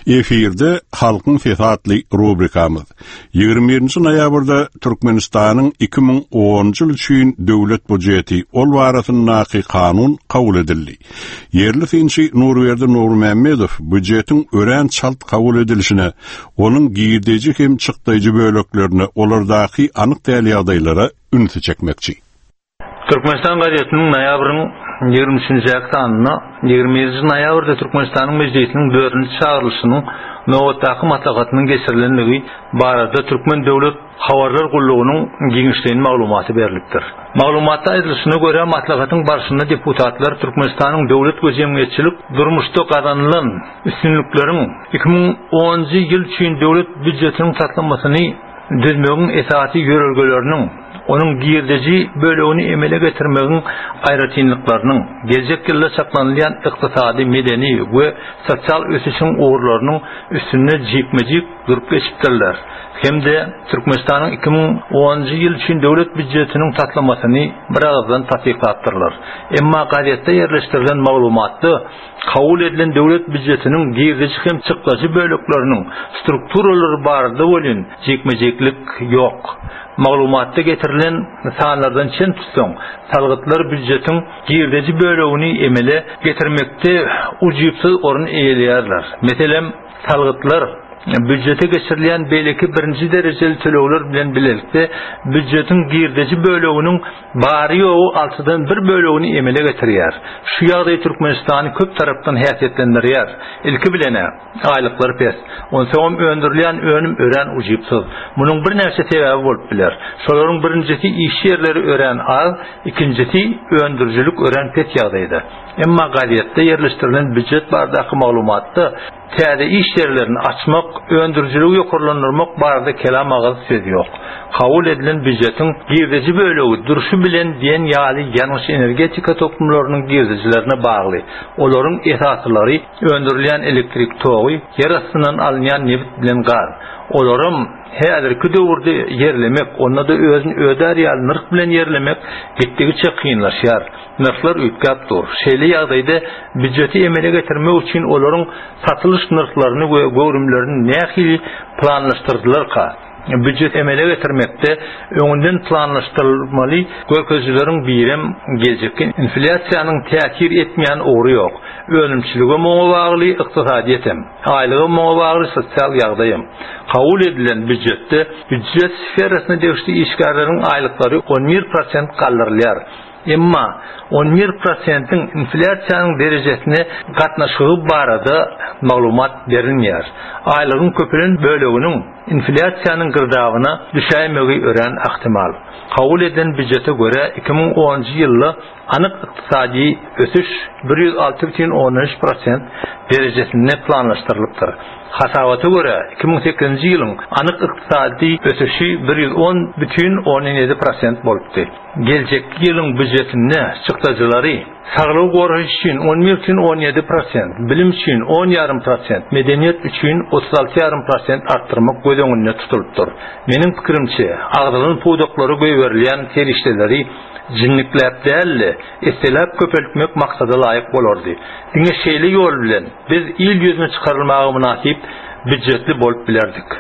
Efirde halkyň fehatly rubrikamyz. ýygrimi birinji noýabrda Türkmenistanyň iki ming onunjy ýyl üçin döwlet budjeti ol barasyndaki kanun kabul edildi. Yerli finçi Nurwerdi Nurmammedow budjetiň ören çalt kabul edilişine, onun giýirdeji hem çykdyjy böleklerine olardaki anyk däl ýagdaýlara ünsi çekmekçi. Türkmenistan gazetinin noýabryň ýygrimi üçinji sanına ýygrimi birinji noýabrda Türkmenistanyň mejlisiniň dördünji çağrylşynyň nowatdaky maslahatynyň geçirilenligi barada Türkmen döwlet habarlar gullugynyň giňişliğine maglumaty berilipdir. Maglumatda aýdylyşyna görä maslahatyň barşynda deputatlar Türkmenistanyň döwlet göjemgeçilik durmuşda gazanylan üstünlikleriň iki ming onunjy ýyl üçin döwlet büdjetiniň tatlanmasyny düzmegiň esasy ýörelgeleriniň onun giýirdeji bölegini emele getirmegiň aýratynlyklarynyň geljek ýylda saklanýan ykdysady, medeni we sosial ösüşiň uğurlarynyň üstüne jipmejik durup geçipdirler. Hemde Türkmenistanyň iki ming onunjy ýyl üçin döwlet büdjetiniň tatlamasyny bir agzdan tatbiqatdyrlar. Emma gazetde ýerleşdirilen maglumatda kabul edilen döwlet büdjetiniň giýirdeji hem çykdyjy bölekleriniň strukturalary barada bolan jipmejiklik ýok. Maglumatda getirilen sanlardan çen tutsaň, salgytlar büdjetiň giýirdeji bölegini emele getirmekde ujypsyz orun eýelýärler. Meselem, salgytlar büdjete geçirilen belki birinji derejeli tölegler bilen bilelikde büdjetiň giýirdeji böleginiň bary ýogy altydan bir bölegini emele getirýär. Şu ýagdaý Türkmenistany köp tarapdan häsiýetlendirýär. Ilki bilene aýlyklar pes, onsoň öndürilen önüm ören ujypsyz. Munyň bir näçe sebebi bolup biler. Şolaryň birinjisi iş ýerleri ören az, ikinjisi öndürjilik ören pes ýagdaýda. Emma gazetde ýerleşdirilen büdjet baradaky maglumatda täze iş yerlerini açmak, öndürjüligi ýokarlandyrmak barada kelam agyz söz ýok. Kabul edilen büdjetiň giýirdeji bölegi duruşy bilen diýen ýaly ýanyş energetika toplamlarynyň giýirdejilerine bagly. Olaryň esaslary öndürilen elektrik togy, ýer astyndan alynýan neft bilen gaz. Olarym häzirki döwürde yerlemek, onda da özüni ödär ýaly nyrk bilen yerlemek gitdigiçe kynlaşýar. Nyrklar üýtgäpdir. Şeýle ýagdaýda büdjeti emele getirmek üçin olaryň satylyş nyrklaryny we görümlerini nähili planlaşdyrdylar-ka. Büdjet emele getirmekde öňünden planlaşdyrylmaly göközleriň birem geljekki inflasiýanyň täsir etmeýän ogry ýok. Önümçilige moňa bagly ykdysadyet hem, aýlyga moňa bagly sosial ýagdaýym. Kabul edilen büdjetde büdjet sferasyna degişli işgärleriň aýlyklary on bir prosent galdyrylýar. Emma on bir prosentin inflasiýanyň derejesine gatnaşygy barada maglumat berilmeýär. Aýlygyň köpülen böleginiň inflasiýanyň gyrdagyna düşäýmegi ören ahtimal. Kabul edilen büdjete göre iki ming onunjy ýylda anyk ykdysady ösüş bir ýüz alty butun on üç prosent derejesinde planlaşdyrylypdyr. Hasabata göre iki ming sekizinji ýylyň anyk ykdysady ösüşi bir ýüz on butun on ýedi prosent bolupdy. Geljekki ýylyň büdjetinde çykdyjylary saglyk goraýyş üçin on bir butun on ýedi prosent, bilim üçin on ýarym prosent, medeniýet üçin otuz alty ýarym prosent artdyrmak gözeňinde tutulypdyr. Meniň pikirimçe, agdalyň puwdaklary göýberilýän terişdeleri jinnikläp däl, estelap köpeltmek maksada laýyk bolardy. Diňe şeýle ýol bilen biz il ýüzüne çykarylmagy münasip büdjetli bolup bilerdik.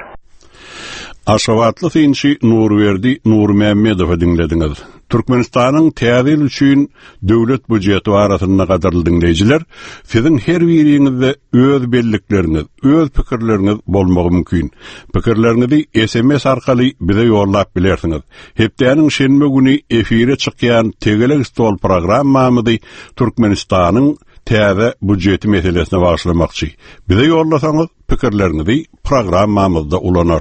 Aşawatly finçi Nurwerdi Nurmammedow dinlediňiz. Türkmenistanyň täze ýyl üçin döwlet budjeti barasynda gadarly dinleýijiler, siziň her biriňizde öz bellikleriniz, öz pikirleriniz bolmagy mümkin. Pikirlerinizi S M S arkaly bize ýollap bilersiňiz. Hepdeniň şenme güni efire çykýan Tegelik stol programmamyzy Türkmenistanyň täze budjeti meselesine başlamakçy. Bize ýollasaňyz pikirlerinizi programmamyzda ulanar.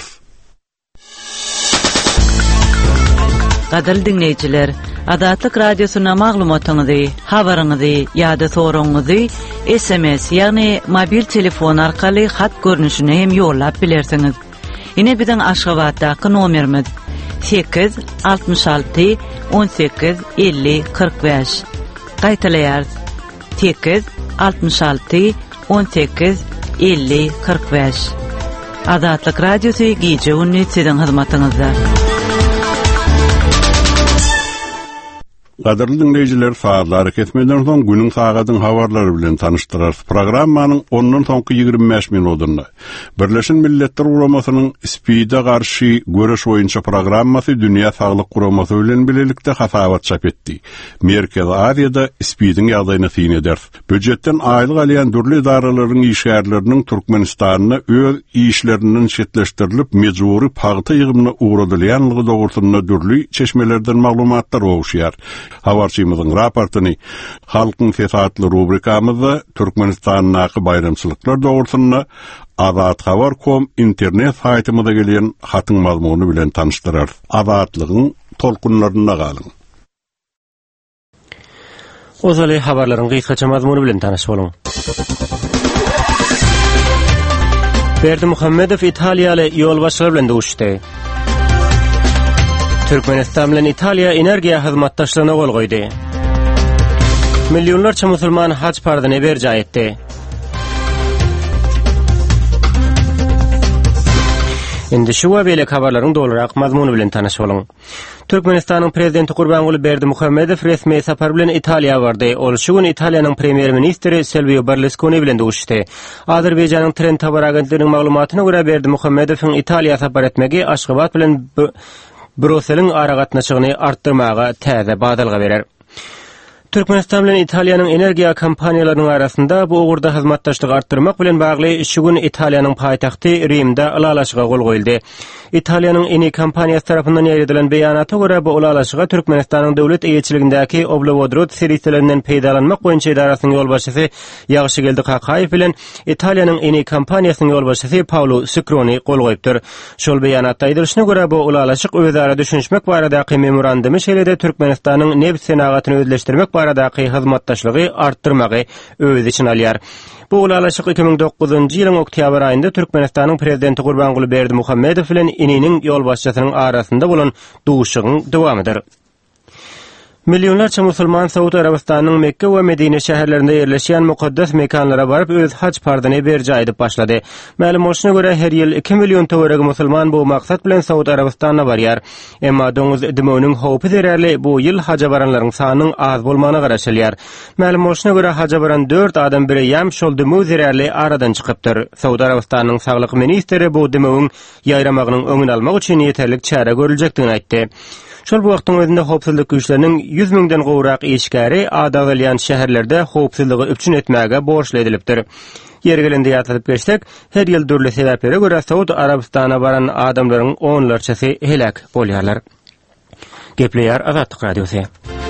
Gadal dinleyijiler, Adatlyk radiosyna maglumatyňyzy, habaryňyzy ýa-da soraňyzy S M S ýagny mobil telefon arkaly hat görnüşine hem ýollap bilersiňiz. Ine biziň Aşgabatdaky nomerimiz sekiz altmış alty on sekiz elli kırk beş. Gaýtalaýar sekiz altmış alty on sekiz elli kırk beş. Adatlyk radiosy gije ünni siziň hyzmatyňyzda. Gaderli dinleyijiler, saatlar etmeden soň günüň sagadyň habarlary bilen tanıştyrar. Programmanyň ondan soňky ýigirme beş minutunda Birleşen Milletler Guramasynyň Spida garşy göreş boýunça programmasy Dünýä Saglyk Guramasy bilen bilelikde hasabat çap etdi. Merkez Aziýada Spidiň ýagdaýyny fin eder. Büdjetden aýlyk alýan dürli idaralaryň işgärleriniň Türkmenistanyna öz işlerinden şetleşdirilip mejburi paýta ýygymyna uğradylýanlygy dogrusynda dürli çeşmelerden maglumatlar oguşýar. Habarçymyzyň raportyny Halkyň Fesatly rubrikamyzda Türkmenistanyň bayramçylyklar dogrusynda Azat Habar nokta com internet saýtymyza gelen hatyň mazmuny bilen tanıştyrar. Azatlygyň tolkunlaryna galyň. Ozaly habarlaryň gysgaça mazmuny bilen tanyş boluň. Berdimuhammedow Italiýaly ýolbaşçylar bilen duşdy. Türkmenistan bilen Italiýa energiýa hyzmatdaşlygyna gol goýdy. Milyonlarça musulman haç pardyny berja etdi. Indi şu we belek habarlaryň dolarak mazmuny bilen tanyş boluň. Türkmenistanyň prezidenti Gurbanguly Berdimuhammedow resmi sapar bilen Italiýa bardy. Ol şu gün Italiýanyň premier ministri Silvio Berlusconi bilen duşdy. Azerbaýjanyň Trend habar agentliginiň maglumatyna görä Berdimuhammedowyň Italiýa sapar etmegi Aşgabat bilen Brüsseliň ara gatnaşygyny artdyrmaga täze badalga berer. Türkmenistan bilen Italiýanyň energiýa kompaniýalarynyň arasynda bu ugurda hyzmatdaşlygy artdyrmak bilen bagly şu gün Italiýanyň paýtagty Rimde ulalaşyga gol goýuldy. Italiýanyň eni kompaniýasy tarapyndan ýerdilen beýanata görä bu ulalaşyga Türkmenistanyň döwlet eýetçiligindäki Oblovodrod seriýetlerinden peýdalanmak boýunça idarasynyň ýolbaşçysy Ýagşygeldi Kakaýew bilen Italiýanyň eni kompaniýasynyň ýolbaşçysy Paolo Sicroni gol goýupdyr. Şol beýanatda aýdylyşyna görä bu ulalaşyk özara düşünişmek baradaky memorandumy şeýlede Türkmenistanyň neft senaгаtyny özleşdirmek baradaky hyzmatdaşlygy artdyrmagy öz için alýar. Bu ulalaşyk iki ming dokuzunçy ýylyň oktýabr aýynda Türkmenistanyň prezidenti Gurbanguly Berdimuhammedow bilen ininiň ýolbaşçysynyň arasynda bolan duşugyň dowamydyr. Milyonlarça musulman Saudi Arabistanyň Mekke we Medine şäherlerinde ýerleşýän mukaddes mekanlara baryp öz haç pardyny berja edip başlady. Ma'lum bolşuna görä her ýyl iki milyon töwereg musulman bu maksat bilen Saudi Arabistanyna barýar. Emma doňuz demöwniň howpy derärli bu ýyl haja baranlaryň sanynyň az bolmagyna garaşylýar. Ma'lum bolşuna görä haja baran dört adam biri ýam şol demöw derärli aradan çykypdyr. Saudi Arabistanyň saglyk ministri bu demöwüň ýaýramagynyň öňüni almak üçin ýeterlik çäre görüljekdigini aýtdy. Şol bu wagtyň özünde howpsuzlyk güýçleriniň yüz miňden gowrak işgäri adagylyan şäherlerde howpsuzlygy üçin etmäge borçly edilipdir. Ýeri gelende ýatyp geçsek, her ýyl dürli sebeplere görä Saudi Arabistana baran adamlaryň onlarçasy helak bolýarlar. Gepleýär Azatlyk radiosy.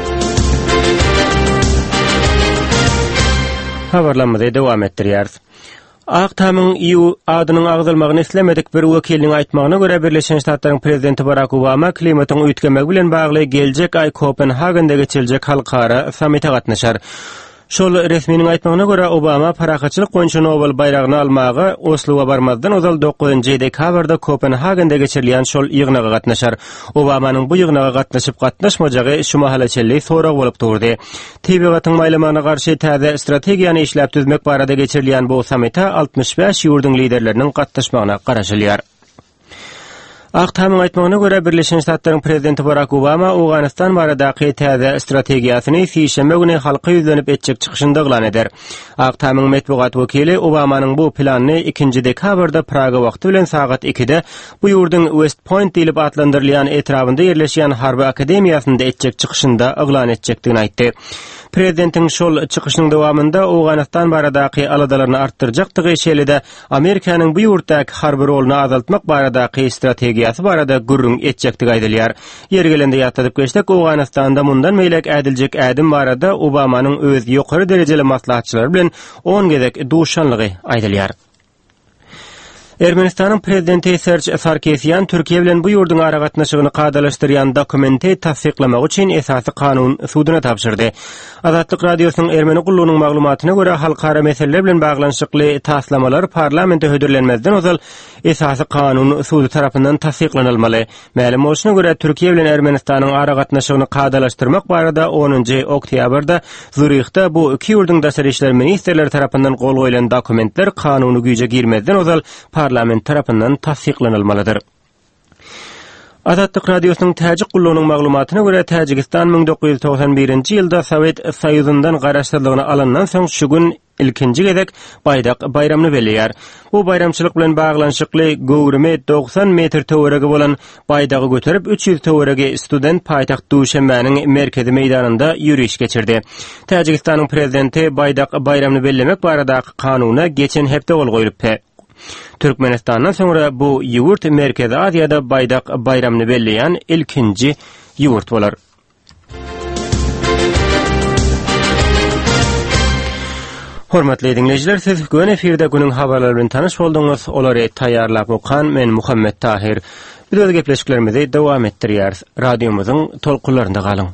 Habarlanmada dowam etdirýär. Aqtamyň ýu adynyň agdylmagyny islemedik bir wekiliniň aýtmagyna görä Birleşen Ştatlaryň prezidenti Barack Obama klimatyň üýtgemek bilen bagly geljek aý Kopenhagenda geçiljek halkara samita gatnaşar. Şol resminiň aýtmagyna görä Obama parakaçylyk boýunça Nobel bayragyny almagy Osloga barmazdan ozal dokuzunçy dekabrda Kopenhagenda geçirilýän şol ýygnaga gatnaşar. Obamanyň bu ýygnaga gatnaşyp gatnaşmajagy şu mahalaçelli sorak bolup durdy. Tebigatyň maýlamagyna garşy täze strategiýany işläp düzmek barada geçirilýän bu samita altmış beş ýurdun liderleriniň gatnaşmagyna garaşylýar. Aqtamyň aýtmagyna görä Birleşen Ştatlaryň prezidenti Barack Obama Awganistan baradaky täze strategiýasyny sişeme güni halka ýüzlenip etjek çykyşynda glan eder. Aqtamyň medeniýet wekili Obamanyň bu planyny ikinji dekabrda Praga wagty bilen sagat ikide bu ýurdun West Point diýilip adlandyrylýan etrafynda ýerleşýän harby akademiýasynda etjek çykyşynda eglan etjekdigini aýtdy. Prezidentin şol çykyşynyň dowamında Awganistan baradaky aladalaryny artdyrjakdygy şeýlede Amerikanyň bu ýurtdaky harby roluny azaltmak baradaky strategiýasy barada gurrun etjekdigi aýdylýar. Ýeri gelende ýatyp geçsek Awganistanda mundan meýlek ädiljek ädim barada Obamanyň öz ýokary derejeli maslahatçylary bilen on gezek duşanlygy aýdylýar. Ermenistanyň prezidenti Serge Sarkisyan Türkiýe bilen bu ýurdun ara gatnaşygyny gadalaşdyrýan dokumenti tasdiklamak üçin esasy kanun sudyna tapşyrdy. Azatlyk radiosynyň Ermeni gullugynyň maglumatyna görä halkara meseleler bilen baglanşykly taslamalar parlamentde hödürlenmezden ozal esasy kanun sudy tarapyndan tasdiklanylmaly. Ma'lum bolşuna görä Türkiýe bilen Ermenistanyň ara gatnaşygyny gadalaşdyrmak barada onunçy oktýabrda Zürichde bu iki ýurdun daşary işler ministrleri tarapyndan gol goýulan dokumentler kanuny güýje girmezden ozal parlament tarapyndan tasdiklanylmalydyr. Azatlyk radiosynyň täjik gullugynyň maglumatyna görä Täjikistan bin dokuz yüz togsan birinji ýylda Sowet Soýuzyndan garaşdyrlygyny alandan soň şu gün ilkinji gezek Baydak bayramyny belleýär. Bu bayramçylyk bilen baglanşykly gowrüme doksan metr töweregi bolan Baydagy göterip üç yüz töweregi student paýtagt Duşanbäniň merkezi meýdanynda ýürüýüş geçirdi. Täjikistanyň prezidenti Baydak bayramyny bellemek baradaky kanuna geçen hepde gol goýulypdy. Türkmenistandan sonra bu ýurt Merkezi Aziýada Baydak bayramyny belleýän ilkinji ýurt bolar. Hormatly dinleyijiler, siz gün efirde günüň habarlary bilen tanyş bolduňuz. Olary taýýarlap okan men Muhammed Tahir. Biz öz gepleşiklerimizi dowam etdirýäris. Radiomyzyň tolkunlarynda galyň.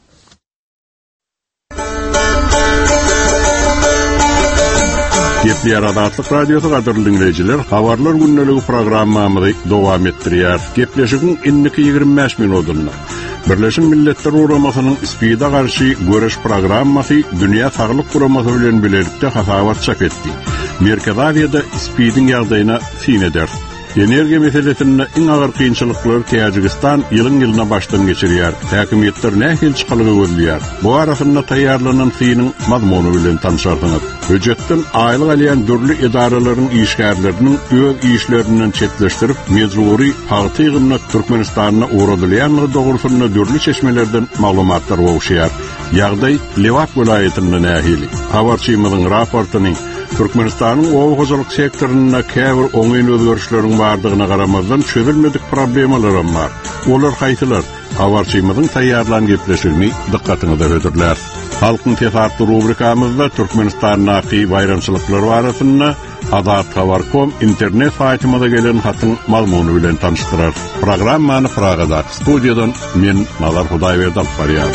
Gepli Adatlyk Radiosu gaderly dinleyijiler, habarlar günneligi programmamyzy dowam etdirýär. Gepleşigiň inniki ýygrimi beş minutynda. Birleşen Milletler Uguramasynyň ispida garşy göreş programmasy Dünýä Saglyk Guramasyny bilen birlikde hasawat çap etdi. Merkezi Aziýada ispidiň ýagdaýyna fin eder. Energiýa meselesinde iň agyr kynçylyklary Täjikistan ýylyň ýylyna başdan geçirýär. Häkimetler nähil çykalygy gözlýär. Bu arasynda taýýarlanan fiňiň mazmuny bilen tanışarsyňız. Höjetden aýlyk alýan dürli idaralaryň işgärleriniň öz işlerinden çetleşdirip mezuri paýty ýygyna Türkmenistanyna uğradylýanlygy dogrusyna dürli çeşmelerden maglumatlar bowşýar. Ýagdaý Lewat welaýetinde nähil. Habarçymyzyň raportyny Türkmenistanyň owagyjylyk sektoruna käbir oňyn özgörüşleriň bardygyna garamazdan çözülmedik problemalar bar. Olar haýtylar? Habarçymyzyň taýýarlan gepleşigini dikkatiňizde hödürler. Halkyň tefatly rubrikamyzda Türkmenistanyň bayramçylyklary barasynda Adat Habar.com internet saýtymyza gelen hatyň mazmuny bilen tanışdyrar. Programmany Pragada studiýadan men Nazar Hudaýberdi alyp barýar.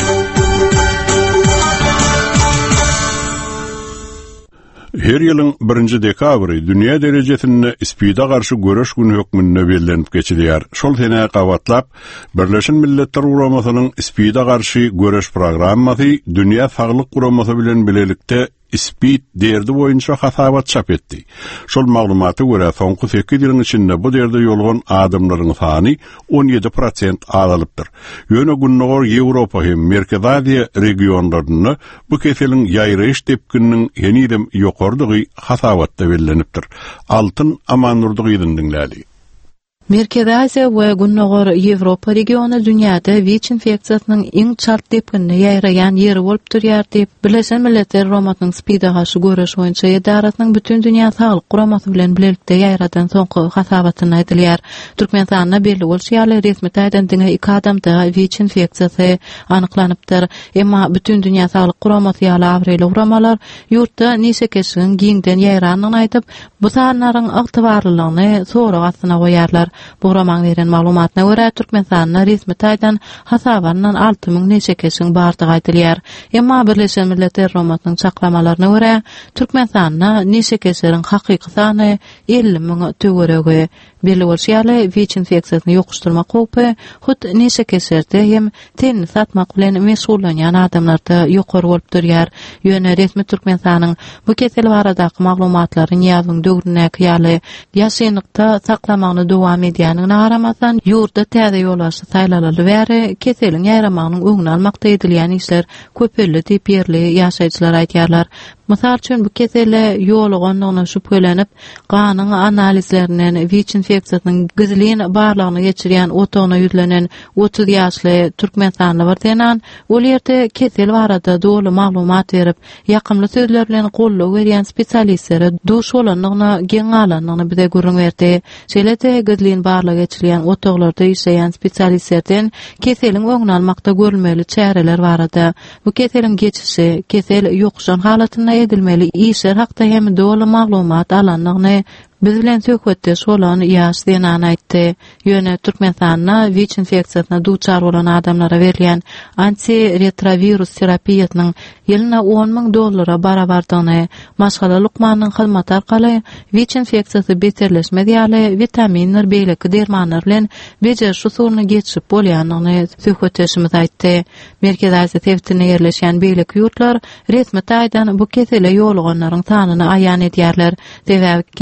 Her ýylyň birinji dekabry dünýä derejesinde ispida garşy göreş güni hökmünde bellenip geçilýär. Şol sene gawatlap Birleşen Milletler Uguramasynyň ispida garşy göreş programmasy Dünýä Saglyk Guramasy bilen birlikde ispid derdi boýunça hasawat çap etdi. Şol maglumaty görä soňky sekiz ýylyň içinde bu derde ýolgan adamlaryň sany on ýedi prosent azalypdyr. Ýöne günnäger Ýewropa hem Merkezi Aziýa regionlaryny bu keseliň ýaýryş tepkiniň henidem ýokardygy hasawatda bellenipdir. Altyn Amanurdy dinläli. Merkezi Aziýa we günnäger Ýewropa regiony dünýäde W I Ç infeksiýasynyň iň çart tepkini ýaýraýan ýeri bolup durýar diýip Birleşen Milletler Uguramasynyň spida garşy göreş boýunça edaratynyň bütün dünýä saglyk guramasy bilen birlikde ýaýradan soňky hasabatyny aýdylýar. Türkmenistanyna belli bolýarly resmi taýdan diňe iki adamda W I Ç infeksiýasy anyklanypdyr. Emma bütün dünýä saglyk guramasy ýaly awrely guramalar ýurtda näçe kişiň giňden ýaýranyny aýdyp, bu sanlaryň ygtybarlylygyny sorak astyna goýarlar. Bu roman veren maglumatna görä Türkmenistanyň resmi taýdan hasabanyň alty ming neçe kişiň bardygy aýdylýar. Emma Birleşen Milletler Uguramasynyň çaklamalaryna görä Türkmenistanyň neçe kişiň hakyky sany elli ming töweregi belli bolýarly. W I Ç infeksiýasyny ýokuşdurmak howpy hut neçe kişilerde hem tenni satmak bilen mesullanýan adamlarda ýokary bolup durýar. Ýöne resmi Türkmenistanyň bu kesel baradaky maglumatlaryň ýazyň döwrüne ýaly ýaşynlykda saklamagyny dowam edýänine garamasdan ýurtda täze ýolaşy saýlalaly bäri keseliň ýaýramanyň öňüni almakda edilýän işler köpelli diýip ýerli ýaşaýjylar aýtýarlar. Mysal üçin bu keselle ýolganyny şüphelenip ganyň analizlerinden W I Ç infeksiýasynyň gizlin barlygyny geçirýän otagyna ýüzlenen otuz ýaşly Türkmenistanyň bir denan ol ýerde kesel barada dolu maglumat berip ýakymly sözler bilen golluk berýän spesialistlere duş bolanyny geň alanyny bize görüň berdi. Şeýle-de gizlin barlygy geçirýän otaglarda işleýän spesialistlerden keseliň öňüni almakda görülmeli çäreler barada. Bu keseliň geçişi, kesel ýokuşan halatyna edilmeli işler hakda hem dolu maglumat alanyny biz bilen söhbetde şolan ýaş denan aýtdy. Ýöne Türkmenistanyna W I Ç infeksiýasyna duçar bolan adamlara berilýän antiretrovirus terapiýasynyň ýylyna on ming dollara barabardygyny, Maşgala Lukmanyň hyzmaty arkaly W I Ç infeksiýasy beterleşmedi ýaly vitaminler, beýleki dermanlar bilen bejer usulyny geçip bolýanyny söhbetdeşimiz aýtdy. Merkezi Aziýa tewtine ýerleşen beýleki ýurtlar resmi taýdan bu kesele ýolganylaryň sanyny aýan edýärler. Sebäbi keselläne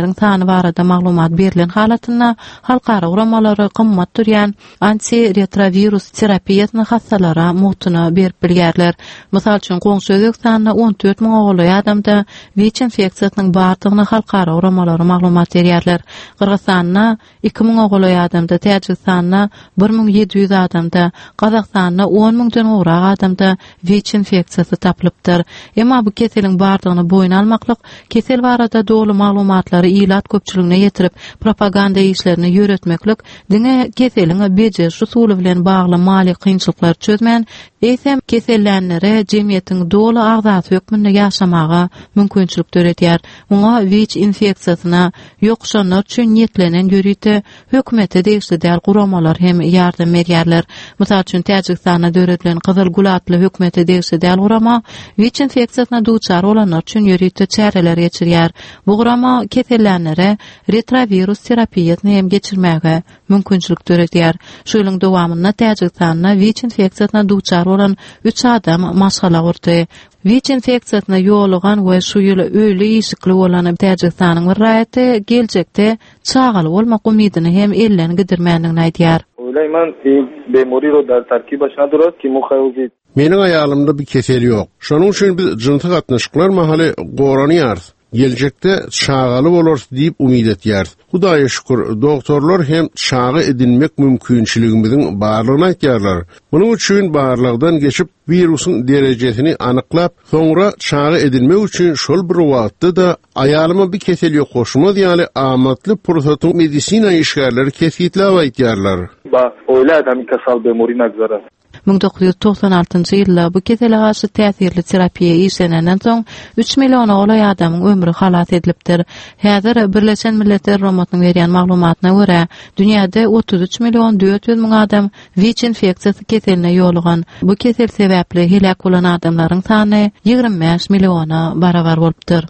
keselenlerin sany barada maglumat berilen halatyna halkara uramalary gymmat durýan antiretrovirus terapiýasyny hastalara mutuna berip bilýärler. Mysal üçin goňşy Özbekistanda on dört miň ogly adamda WIC infeksiýasynyň bardygyny halkara uramalary maglumat berýärler. Kırgızstanda iki miň ogly adamda, Täjikistanda bir miň ýedi ýüz adamda, Gazakstanda on miňden ugrak adamda WIC infeksiýasy tapylypdyr. Emma bu keseliň bardygyny boyun almaklyk, kesel barada dogry maglumatlary ilat köpçüligine ýetirip propaganda işlerini ýöretmeklik diňe keseliň bejer usuly bilen bagly mali kynçylyklar çözmän, eýsem kesellänlere jemgyýetiň dogry agzat hökmünde ýaşamaga mümkinçilik töredýär. Muňa WIC infeksiýasyna ýokşanlar üçin niýetlenen ýörüýte hökümete degişli guramalar hem ýardam berýärler. Mysal üçin Täjikistana döwretilen Gyzyl Gulatly hökümete degişli gurama WIC infeksiýasyna duçar bolanlar üçin ýörüýte çäreler geçirýär. Bu gurama kesellänlere retrovirus terapiýasyny hem geçirmäge mümkinçilik töredýär. Şoýlyň dowamynda Täjikistanda WIC infeksiýasyna duçar bolan üç adam maşgala gurdy. WIC infeksiýasyna ýolugan we şu ýyly öýle ýyşykly bolan Täjikistanyň bir raýaty geljekde çagaly bolmak umydyny hem ellen gidirmändigini aýdýar. Oýlaýman, bemoriro dar tarkiba şadurat ki muhawzi. Meniň aýalymda bir kesel ýok. Şonuň üçin biz jynty gatnaşyklar mahaly goranyýar. Geljekde çagaly bolar diýip umyt etýär. Hudaýa şükür, doktorlar hem çaga edilmek mümkinçiligimiziň barlygyny aýtýarlar. Munyň üçin barlygdan geçip virusyň derejesini anyklap, soňra çaga edilmek üçin şol bir wagtda da aýalyma bir kesel ýok hoşuma diýýäli amatly prosatyň medisina işgärleri kesgitläp aýtýarlar. Ba, oýlaýam kasal bemori nagzara. bin dokuz ýüz toksan altyncy ýylda bu kesele garşy täsirli terapiýa işlenenden soň üç million oglay adamyň ömrü halat edilipdir. Häzir Birleşen Milletler Romatynyň berýän maglumatyna görä, dünýäde otuz üç million dört ýüz miň adam WIC infeksiýasy keseline ýolugan. Bu kesel sebäpli helak bolan adamlaryň sany ýygrimi beş milliona barabar bolupdyr.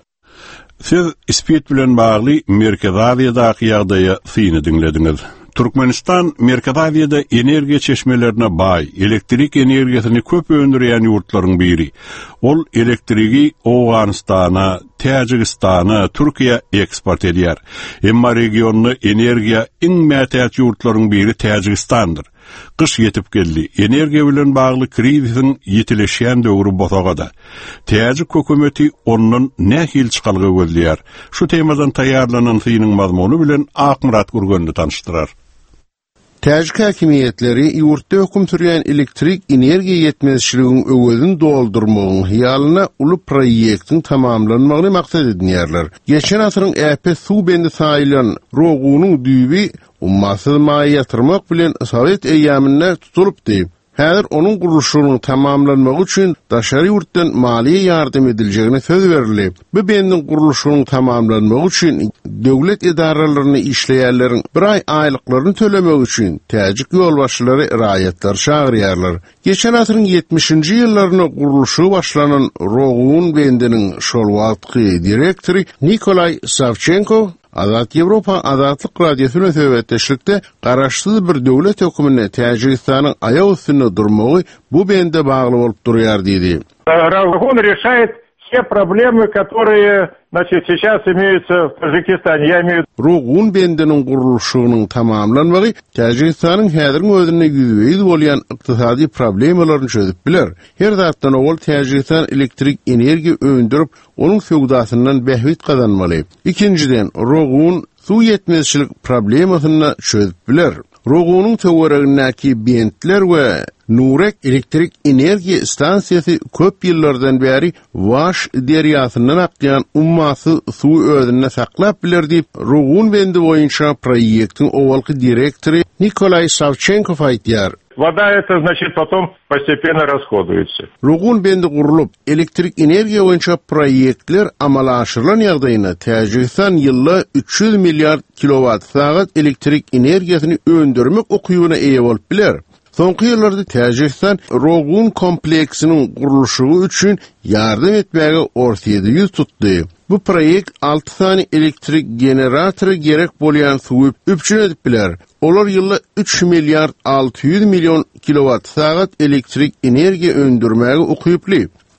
Siz ispit bilen bagly Merkez Aziýadaky ýagdaýy syny dinlediňiz. Türkmenistan Merkez Aziýada energiýa çeşmelerine bay, elektrik energiýasyny köp öndürýän ýurtlaryň biri. Ol elektrigi Owganystana, Täjikistana, Türkiýe eksport edýär. Emma regiony energiýa iň mätäç ýurtlaryň biri Täjikistandyr. Kış yetip geldi. Energiýa bilen bagly krizisiň ýetileşýän döwri bosagada. Täjik hökümeti ondan nähil çykalgy gözleýär. Şu temadan taýýarlanan synyň mazmuny bilen Akmurat Gurgönli tanıştyrar. Täjik häkimiýetleri ýurtda höküm sürýän elektrik energiýa ýetmezçiliginiň öwedini doldurmagyň hyýalyna uly proýektiň tamamlanmagyny maksat edýärler. Geçen asyryň äpe suw bendi saýlan rogunyň düýbi ummasyz maýa ýatyrmak bilen Sowet eýýamyna tutulupdy. Häzir onuň gurulşynyň tamamlanmagy üçin daşary ýurtdan maliýe ýardam ediljegine söz berildi. Bu bendiň gurulşynyň tamamlanmagy üçin döwlet edaralaryny işleýärleriň bir ay aýlyklaryny tölemek üçin täjik ýolbaşçylary raýatlar çagyrýarlar. Geçen asyryň ýetmişinji ýyllaryna gurulşy başlanan Rogun bendiniň şol wagtky direktori Nikolay Savchenko Azat Ýewropa Azatlyk radiosyna söhbetleşikde garaşsyz bir döwlet hökümine Täjikistanyň aýak üstünde durmagy bu bende bagly bolup durýar diýdi. Рогун решает все проблемы, которые, значит, сейчас имеются в Таджикистане. Я имею Rogun bendiniň gurulşynyň tamamlanmagy Täjikistanyň häzirki özüne ýüzüýiz bolýan ykdysady problemalaryny çözüp biler. Her zatdan ol Täjikistan elektrik energiýa öndürip onuň sowdasyndan behbit kazanmaly. İkinciden, Rogun suw ýetmezçilik problemasyny çözüp biler. Rogunyň töweregindäki bentler we Nurek elektrik energiýa stansiýasy köp ýyllardan beri Vaş derýasyndan akýan ummasy suw özüne saklap biler diýip Rogun bendi boýunça proýektiň owalky direktory Nikolay Savchenko aýtýar. Вода это, значит, потом постепенно расходуется. Rogun bendi gurulup, elektrik energiýa boýunça proýektler amala aşyrylan ýagdaýynda Täjikistan ýylda üç yüz milliard kilowat saat elektrik energiýasyny öndürmek okybyna eýe bolup biler. Soňky ýyllarda Täjikistan Rogun kompleksiniň gurulşy üçin ýardam etmäge ortaýa ýüz tutdy. Bu proýekt alty sany elektrik generatory gerek bolýan suw üpçün edip biler. Olar ýylda üç milliard alty yüz milyon kilowat saat elektrik energiýa öndürmäge okyply.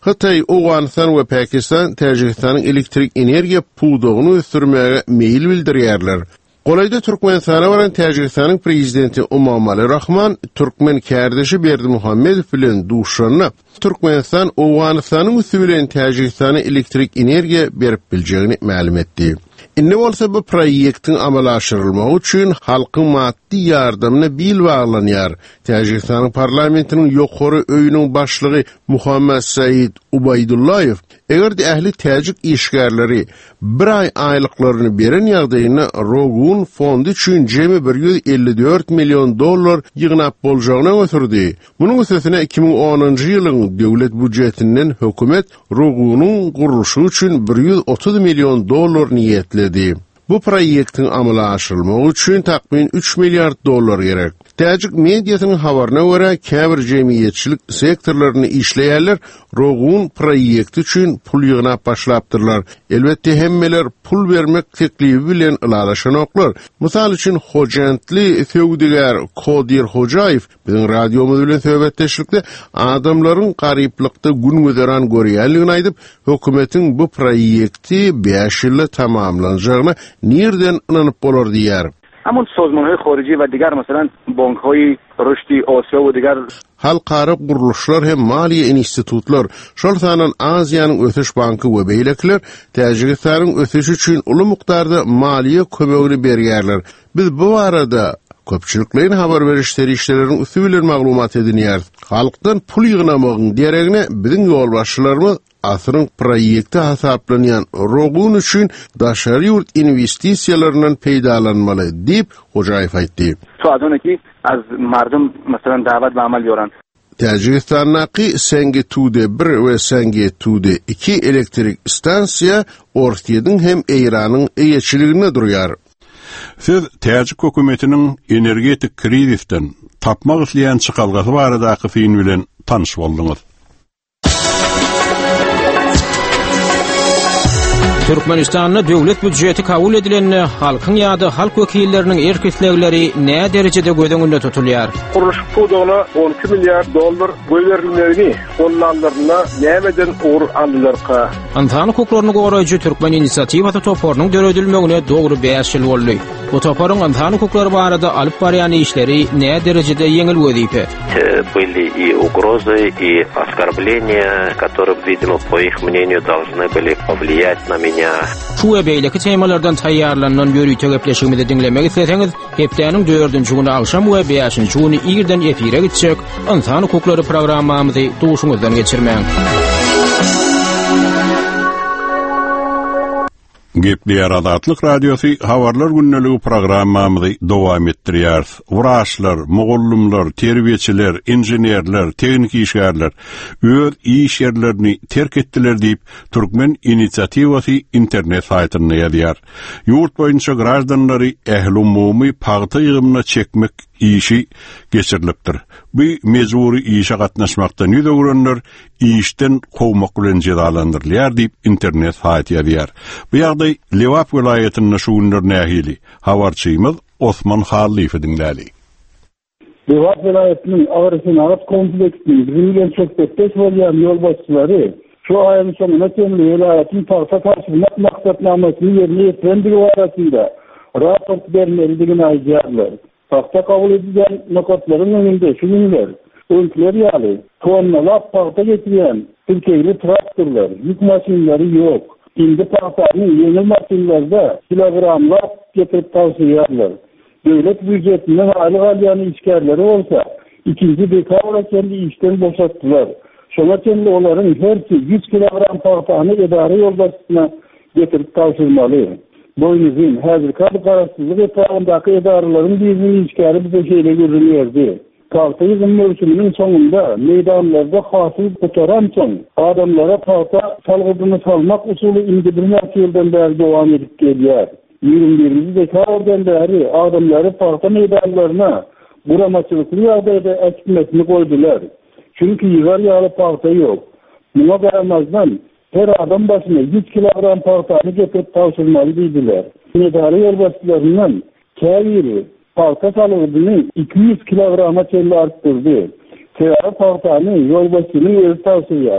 Hatay, Awganistan we Pakistan Tajikistan'ın elektrik energiya puğduğunu östürmeye meyil bildirýärler. Golayda Türkmenistana varan Tajikistan'ın prezidenti Emomali Rahman, Türkmen kardeşi Berdi Muhammedow bilen duşanyna Türkmenistan Awganistan'ın üstü bilen Tajikistan'a elektrik energiya berip biljegini ma'lum etdi. Inne bolsa bu proyektin amala aşyrylmagy üçin halkyň maddi ýardamyna bil baglanýar. Tajikistan'ın parlamentiniň ýokary öýüniň başlygy Muhammed Said Ubaydullayev, egerde ähli Tajik işgärleri bir ay aýlyklaryny beren ýagdaýyna Rogun fondy üçin jemi bir yüz elli dört milyon dollar ýygnap boljagyna götürdi. Munyň üstüne iki bin onuncu ýylyň döwlet budjetinden hökümet Rogunyň gurulşy üçin bir yüz otuz milyon dollar niýetledi. Bu proyektin amala aşyrylmagy üçin takmin üç milyard dollar gerek. Tajik mediasynyň habaryna görä, käbir jemgyýetçilik sektorlaryny işleýärler Rogun proyekti üçin pul ýygnap başlapdyrlar. Elbetde hemmeler pul bermek teklibi bilen ılalaşanoklar. Mysal üçin Hojentli Söwdigar Kodir Hojayev bilen radiomuz bilen söhbetleşikde adamlaryň garyplykda gün gözeran görýänligini aýdyp, hökümetiň bu proyekti beş ýylda tamamlanajagyna nerden inanyp bolar diýär. همون سازمان‌های خارجی و دیگر مثلا بانک‌های رشد آسیا و دیگر halkara guruluşlar hem maliye institutlar, şol sanan Aziýanyň Ötüş Banky we beýlekler Tajikistan'yň ötüşi üçin uly mukdarda maliye kömegini berýärler. Biz bu arada köpçüliklerin habar berişleri işlerinin üstü bilen maglumat edinýär. Halkdan pul ýygnamagyň deregine biziň ýol başçylarymyz asyryň proýekti hasaplanýan Rogun üçin daşary ýurt investisiýalarynyň peýdalanmaly diýip Hojayew aýtdy. Soadonaki az mardum meselem davet we amal ýoran. Tajikistan'daki Senge Tude bir we Senge Tude iki elektrik stansiýa Ortiýadyň hem Eýranyň eýetçiliginde durýar. Siz Tajik hökümetiniň energetik krizisten tapmak isleýän çykalgasy baradaky fin bilen tanyş boldyňyz. Türkmenistan'da döwlet budjeti kabul edilen halkyň ýa-da halk wekilleriniň erkekleri näme derejede gödöňünde tutulýar? Kuruluş puduğuna on iki milyar dollar göýberilmegini gollanlaryna nämeden ugur aldylarka? Antan hukuklaryny goraýjy Türkmen inisiatiwasy toparynyň döredilmegine dogry beş ýyl boldy. Bu toparyň antan hukuklary barada alyp barýan işleri näme derejede yeňil wezipä? Были и угрозы, и оскорбления, которые, видимо, по их мнению, должны были повлиять на меня. Şu we beýleki temalardan taýýarlanan ýörüýte gepleşigimizi dinlemek isleseňiz, hepdeniň dördünçi güni akşam we beşinçi güni ýerden efire gitjek insan hukuklary programmamyzy duşuňyzdan geçirmäň. Gepli Adatlyk Radiosu Habarlar Günneligi programmamyzy dowam etdirýär. Wraçlar, mogollumlar, terbiýeçiler, inženerler, teknik işgärler öz iş ýerlerini terk etdiler diýip Türkmen inisiatiwasy internet saýtyna ýazýar. Ýurt boýunça gradanlary ähli umumy pagta ýygymyna çekmek işi geçirilipdir. Bu mezuri işe gatnaşmakdan ýüzegürenler işten kowmak bilen jezalandyrylýar diýip internet saýty ýazýar. Bu ýagdaý Lewap welaýatynyň şuunlar nähili habarçymyz Osman Halliýew dinläli. Lewap welaýatynyň Agrysynagat kompleksiniň bilen çökpekdeş bolýan ýol başçylary şu aýyň soňuna temli welaýatyň tarsa taşymak maksatnamasyny ýerine ýetiren bir barasynda raport berilmelidigini aýdýarlar. Paxta kabul edilen nokatların önünde şu günler, önkler ýaly, tonnalap paxta getiren Türkiýeli traktörler, yük maşinleri yok. Indi paxtany ýeňil maşinlarda kilogramlap getirip tawşyrýarlar. Döwlet budjetinden aýlyk alýan işgärleri bolsa, ikinji dekabra kendi işten boşatdylar. Şoňa kendi olaryň herki yüz kilogram paxtany edara ýoldaşyna getirip tawşyrmaly. Boynuzun häzir karşılık etrafındaky edaralaryň birinin işgäri bize şeýle görünýärdi. Paxta ýygyny mövsüminiň soňunda meýdanlarda hasyl kotaran soň adamlara paxta salgydyny salmak usuly indi bir näçe ýyldan beri dowam edip gelýär. ýygrimi birinji dekabrdan beri adamlary paxta meýdanlaryna buramaçylykly ýagdaýda ekmekni goýdular. Çünki ýygar ýaly paxta ýok. Muňa garamazdan her adam başına yüz kilogram paxtany getirip tawşyrmaly diýdiler. Medary ýolbaşçylarynyň käbiri paxta salygyny iki yüz kilograma çelli artdyrdy. Käbiri paxtany ýolbaşçynyň özü tawşyrýar.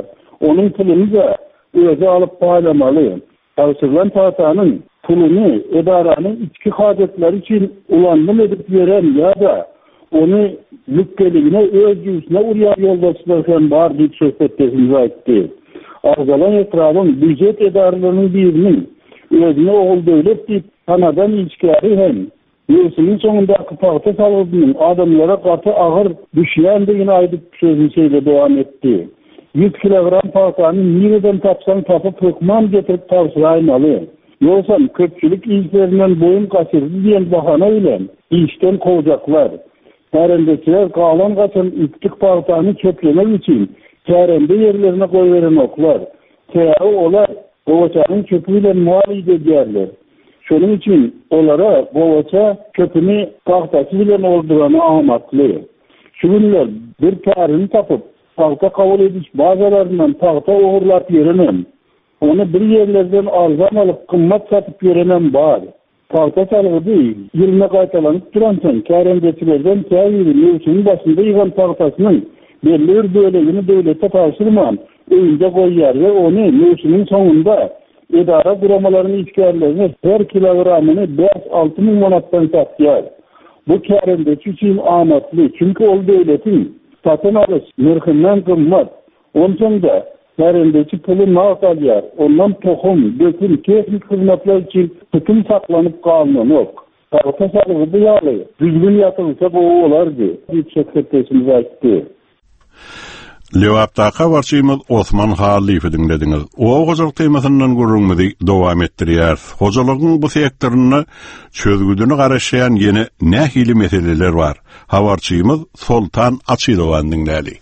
onun pulunu da özü alıp paylamalı. Tavsırlan patanın pulunu edaranın içki hacetleri için ulandım edip veren ya da onu lükkeliğine öz yüzüne uğrayan yoldaşlarken var deyip sohbetlerimizi aitti. Arzalan etrafın bücret edarlarının birinin özüne oğul devlet deyip kanadan ilişkileri hem Yılsının sonundaki pahta salgının adamlara katı ağır düşleyen de yine aydık sözün şeyle devam etti. yüz kilogram pahtanın nereden tapsan tapıp hükman getirip tavsıraymalı. Yoksa köpçülük işlerinden boyun kaçırdı diyen bahana ile işten kovacaklar. Kerendekiler kalan kaçan iptik pahtanı çöplemek için kerende yerlerine koyveren oklar. Kâğı olar kovaçanın çöpüyle muhalif ederler. Şunun için onlara boğaça köpünü tahtası bilen olduranı ahmaklı. Şu günler bir tarihini tapıp tahta kabul ediş bazılarından tahta uğurlap yerenem. Onu bir yerlerden arzan alıp kımmat satıp yerenem var. Tahta çalgı değil, yılına kaytalanıp duransan kârendecilerden kâyiri mevsinin başında yıkan tahtasının belli bir böleğini devlete tavsırman önce koyar ve onu mevsinin sonunda idara kuramalarının içkilerine her kilogramını beş altı bin manattan satıyor. Bu kârendeki için amatlı. Çünkü o devletin satın alış mırkından kımmat. Onun için de kârendeki pulu nağıt alıyor. Ondan tohum, döküm, teknik hizmetler için tutum saklanıp kalmıyor. Yok. Tahta sarığı duyarlı. Düzgün yatılsa bu olardı. Yüksek sepetimiz açtı. Lewapta habarçymyz Osman Halifi dinlediniz. O hojalyk temasyndan görünmedi dowam etdirýär. Hojalygyň bu sektoruny çözgüdüni garaşayan ýene nähili meseleler bar. Habarçymyz Sultan Açydowan dinläli.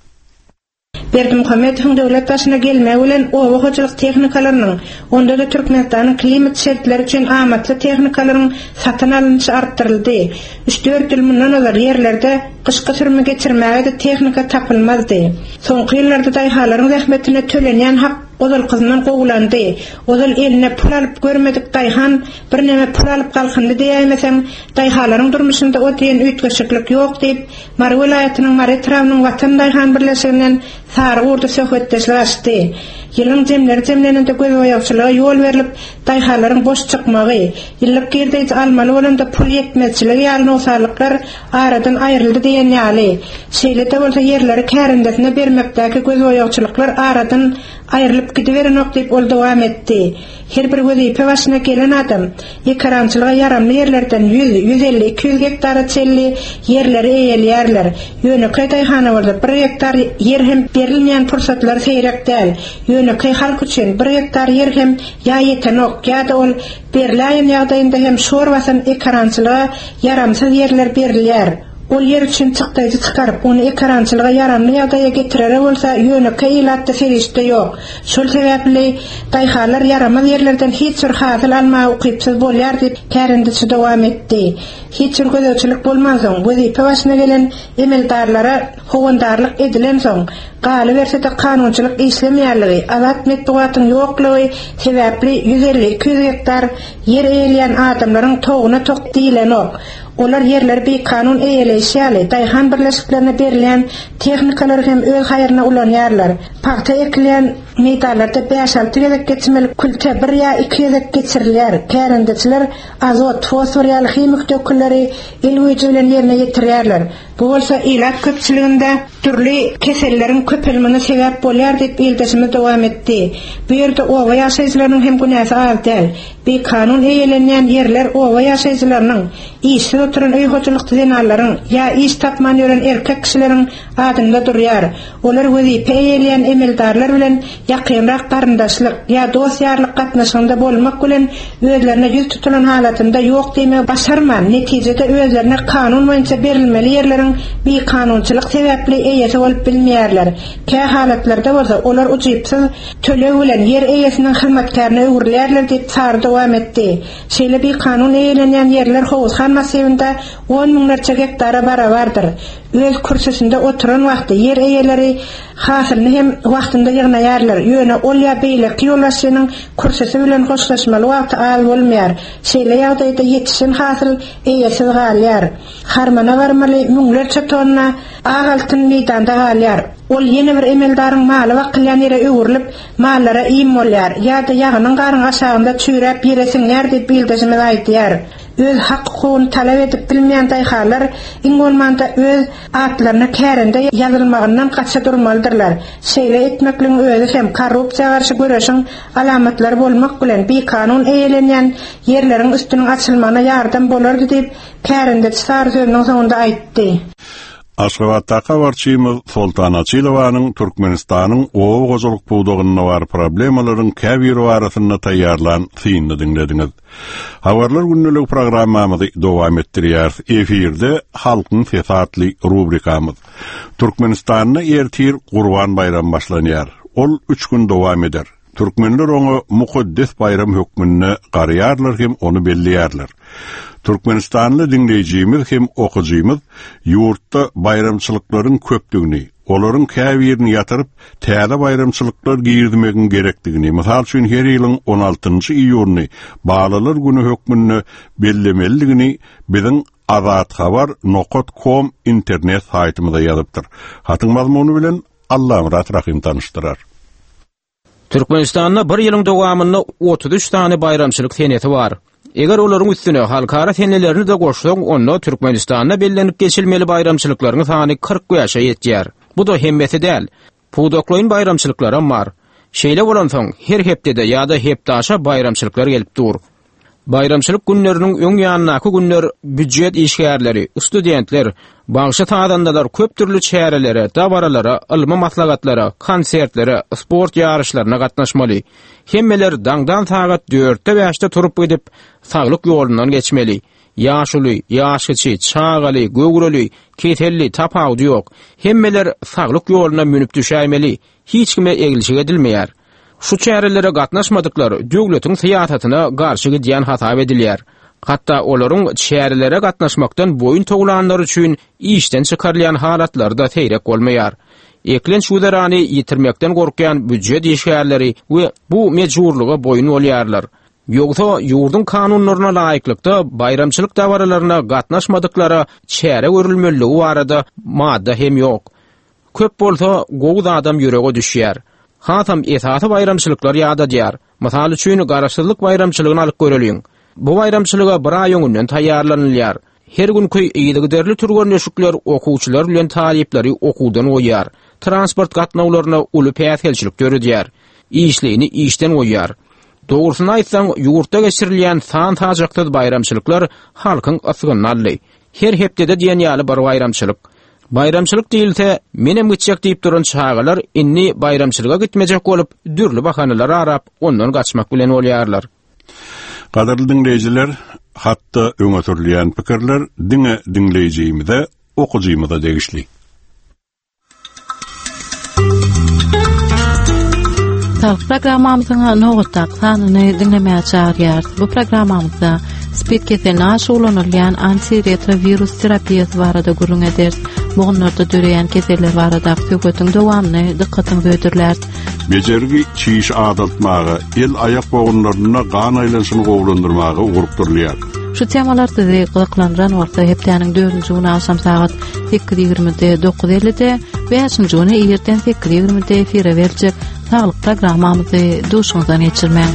Berdimuhammedowyň döwlet başyna gelmegi bilen owa hojalyk tehnikalarynyň, onda da Türkmenistanyň klimat şertleri üçin amatly tehnikalaryň satyn alynşy artdyryldy. üç dört ýyl mundan olar ýerlerde kışky sürme geçirmäge de tehnika tapylmazdy. Soňky ýyllarda daýhalaryň zähmetine tölenýän hak Ozal kızından kovlandy. Ozal eline pul alıp görmedik daýhan bir näme pul alıp galkyndy diýmesem, daýhalaryň durmuşynda o diýen üýtgeçiklik ýok diýip Mar welaýatynyň Mar etrafynyň watan daýhan birleşiginden sary urdu söhbetdeşler açdy. Ýylyň jemleri jemlenende göz oýakçylyga ýol berilip daýhalaryň boş çykmagy, ýyllyk girdiýi almaly bolanda pul ýetmezçiligi ýalyny osalyklar aradan aýryldy diýen ýaly. Şeýle de bolsa ýerleri kärendesine bermekdäki göz oýakçylyklar aradan aýrylyp gidiveren ok diýip ol dowam etdi. Her bir wezipe başyna gelen adam ýekarançylyga yaramly ýerlerden yüz, yüz elli, iki yüz hektara çelli ýerleri eýelýärler. Ýöne daýhana bolsa bir hektar ýer hem berilmeýän pursatlar seýrek däl. Ýöne halk üçin bir hektar ýer hem ýa ýeten ok, ýa-da ol berilýän ýagdaýynda hem şor basan ekarançylyga yaramsız ýerler berilýär. Ol yer üçin çykdaýdy çykaryp, onu ekarançylyga yaramly ýagdaýa getirere bolsa, ýöne ilatda serişde ýok. Şol sebäpli daýhalar yaramaz ýerlerden hiç bir hasyl almagy ukypsyz bolýar diýip kärendisi dowam etdi. Hiç bir gözçilik bolmansoň, wezipe başyna gelen emeldarlara howandarlyk edilen soň, galy berse de kanunçylyk işlemýärligi, azat metdugatyň ýoklugy sebäpli yüz elli iki yüz hektar ýer eýelýän adamlaryň togyna tok diýilen ok. Olar yerler bir kanun eýeleýärler, daýhan birleşiklerine berilýän tehnikalar hem öz haýyryna ulanýarlar. Paxta ekilýän meýdanlarda beş altı gezek geçmeli külte bir ýa iki gezek geçirilýär. Kärendeciler azot, fosfor ýaly hemik dökülleri elwiji bilen ýerine ýetirýärler. Bu bolsa ilat köpçüliginde türli keselleriň köpelmegine sebäp bolýar diýip bildirişimi dowam etdi. Bu ýerde owa ýaşaýjylarynyň hem günäsi az däl. Bir kanun eýelenýän ýerler owa ýaşaýjylarynyň işi oturan öýhoçylyk düzenalaryň ýa iş tapman ýören erkek kişileriň adynda durýar. Olar wezipe eýelýän emeldarlar bilen ýakynrak garyndaşlyk ýa dosýarlyk gatnaşygynda bolmak bilen özlerine ýüz tutulan halatynda ýok diýme başarman. Netijede özlerine kanun boýunça berilmeli ýerleriň bir kanunçylyk sebäpli eýesi bolup bilmeýärler. Kä halatlarda bolsa olar uçypsyz töle bilen ýer eýesiniň hyzmatkaryna öwürlerler diýip sary dowam etdi. Şeýle bir kanun eýelenýän ýerler howuzhan massywynda ýurdunda on miňlerçe hektara bara bardyr. Öz kürsüsinde oturan wagtda yer eýeleri hasylyny hem wagtynda ýygnaýarlar. Ýöne ol ýa beýlek ýolbaşçynyň kürsüsi bilen hoşlaşmaly wagt al bolmaýar. Şeýle ýagdaýda ýetişen hasyl eýesi galýar. Harmana barmaly miňlerçe tonna agaltyn meýdanda galýar. Ol ýene bir emeldaryň maly wagtylanyra öwürlip mallara iýim bolýar. Ýa-da ýagynyň garyň aşagynda çüýräp ýeresiňler diýip bildirjime aýtýar. Öz hakkyny talap edip bilmeýän daýhalar iňolmanda öz atlaryny kärinde ýazylmagyndan gaça durmalydyrlar. Şeýle etmekliň özü hem korrupsiýa garşy göreşiň alamatlary bolmak bilen bekanun eýelenýän ýerleriň üstüniň açylmagyna ýardam bolardy diýip kärinde çar sözüniň soňunda aýtdy. Aşgabatda warçymyz Sultan Açylowanyň Türkmenistanyň owa gozuluk buwdagyna bar problemalaryň käbir warasyna taýýarlan synyny dinlediňiz. Habarlar günnelik programmamyzy dowam etdirýär. Efirde halkyň fesatly rubrikamyz. Türkmenistanyň ertir Gurban bayram başlanýar. Ol üç gün dowam eder. Türkmenler onu mukaddes bayram hükmünne garayarlar hem onu belliyarlar. Türkmenistanlı dinleyicimiz hem okuyucumuz yurtta bayramçılıkların köptüğünü, olaryň käbirini yatırıp täze bayramçylyklar giýirmegin gerekdigini, mysal üçin her ýylyň on altynjy iýulyny balalar güni hökmünde bellemeligini biziň azat habar nokta com internet saýtymyzda ýazypdyr. Hatyň mazmuny bilen Allahym rat rahim tanıştyrar. Türkmenistanda bir ýylyň dowamynda otuz üç tane bayramçylyk seneti bar. Eger olaryň üstüne halkara senelerini de goşsaň, onda Türkmenistanda bellenip geçilmeli bayramçylyklaryň sany kırk ýaşa ýetýär. Bu da hemmeti däl. Pudokloýyn bayramçylyklary bar. Şeýle bolan soň her hepdede ýa-da hepdaşa bayramçylyklar gelip dur. Bayramçylyk günleriniň öň ýanynaky günler büdjet işgärleri, studentler, bagşa taýdandalar köp türlü çäherelere, dabaralara, ilmi maslahatlara, konsertlere, sport ýarışlaryna gatnaşmaly. Hemmeler daňdan sagat dörtde beşde turup gidip saglyk ýolundan geçmeli. Ýaşuly, ýaşyçy, çağaly, göwreli, ketelli, tapawdy ýok. Hemmeler saglyk ýoluna münüp düşäýmeli. Hiç kime egilşik edilmeýär. Şu çärelere gatnaşmadyklary döwletiň syýasatyna garşy gidýän hasap edilýär. Hatda olaryň çärelere gatnaşmakdan boyun toglanlar üçin işden çykarylýan halatlar da teýrek bolmaýar. Eklen şudarany ýitirmekden gorkýan büdjet işgärleri we bu mejburlyga boyun bolýarlar. Ýogsa ýurdun kanunlaryna laýyklykda bayramçylyk dawaralaryna gatnaşmadyklary çäre görülmeligi barada madda hem ýok. Köp bolsa gowuz adam ýüregi düşýär. Hatam esasy bayramçylyklar ýada diyar. Mysal üçin garaşsyzlyk bayramçylygyny alyp göreliň. Bu bayramçylyga bir ay öňünden taýýarlanylýar. Her günki ýylygy derli turgan ýöşükler okuwçylar bilen taýypleri okuwdan oýar. Transport gatnawlaryna uly päsgelçilik görýär. İşleýini işden oýar. Dogrusyny aýtsaň, ýurtda geçirilýän san tajakda bayramçylyklar halkyň asygyny aldy. Her hepdede diýen ýaly bir bayramçylyk. Bayramçylyk diýilse, menem gitjek diýip duran çağalar inni bayramçylyga gitmejek bolup, dürli bahanalar arap, ondan gaçmak bilen bolýarlar. Gaderli dinleyijiler, hatda öňe sürilýän pikirler diňe dinleýijimize, okujymyza degişli. Talk programmamyzyň nowatda sanyny dinlemäge çağırýar. Bu programmamyzda Spitketten aşulanylýan antiretrovirus terapiýasy barada gurrun ederiz. Mugunlarda döreýän keseller barada söhbetiň dowamyny dikkatyňizi ödürler. Bejergi çiş adatmagy, el ayak bogunlaryna gan aýlanşyny gowlandyrmagy urupdurlýar. Şu temalarda gyzyklandyran wagtda hepdeniň dördünji güni akşam saat sekiz ýigrimide dokuz ellide, beşinji güni erten sekiz ýigrimide efire berilýek saglyk programmamyzy duşuňyzdan geçirmäň.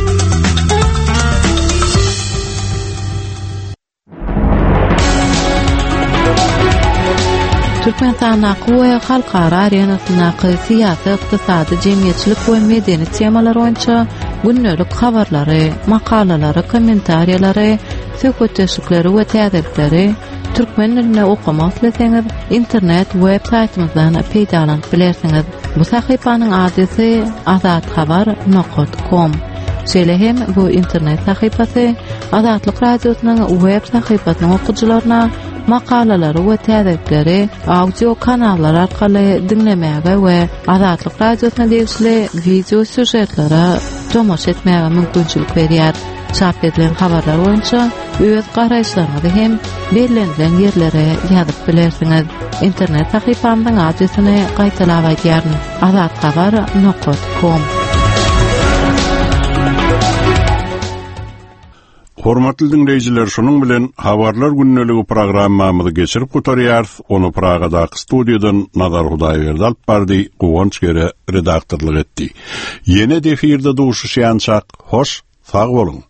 Türkmenistana we halkara arenasyna syýasy, ykdysady, jemgyýetçilik we medeni temalar boýunça günnelik habarlary, makalalary, kommentariýalary, söhbetleşikleri we täzelikleri türkmen diline okumak isteseňiz internet web saýtymyzdan peýdalanyp bilersiňiz. Bu sahypanyň adresy azathabar nokta com. Şeýle hem bu internet sahypasy Azatlyk radiosynyň web sahypasynyň okujylaryna makalalary we täzelikleri audio kanallar arkaly dinlemäge we Azatlyk radiosyna degişli video süjetlere tomoş etmäge mümkinçilik berýär. Çap edilen habarlar boýunça öz garaýşlaryňyzy hem bellendilen ýerlere ýazyp bilersiňiz. Internet sahypamyň adresyny gaýtalap aýdýaryn. azat habar nokta com. Hormatly dinleyijiler, şunun bilen habarlar günneligi programmamyzy geçirip gutarýar. Onu Pragadaky studiýadan Nazar Hudaýberdi alyp bardy, Gowanç gere redaktorlyk etdi. Ýene defirde duşuşýançak, hoş, sag bolun.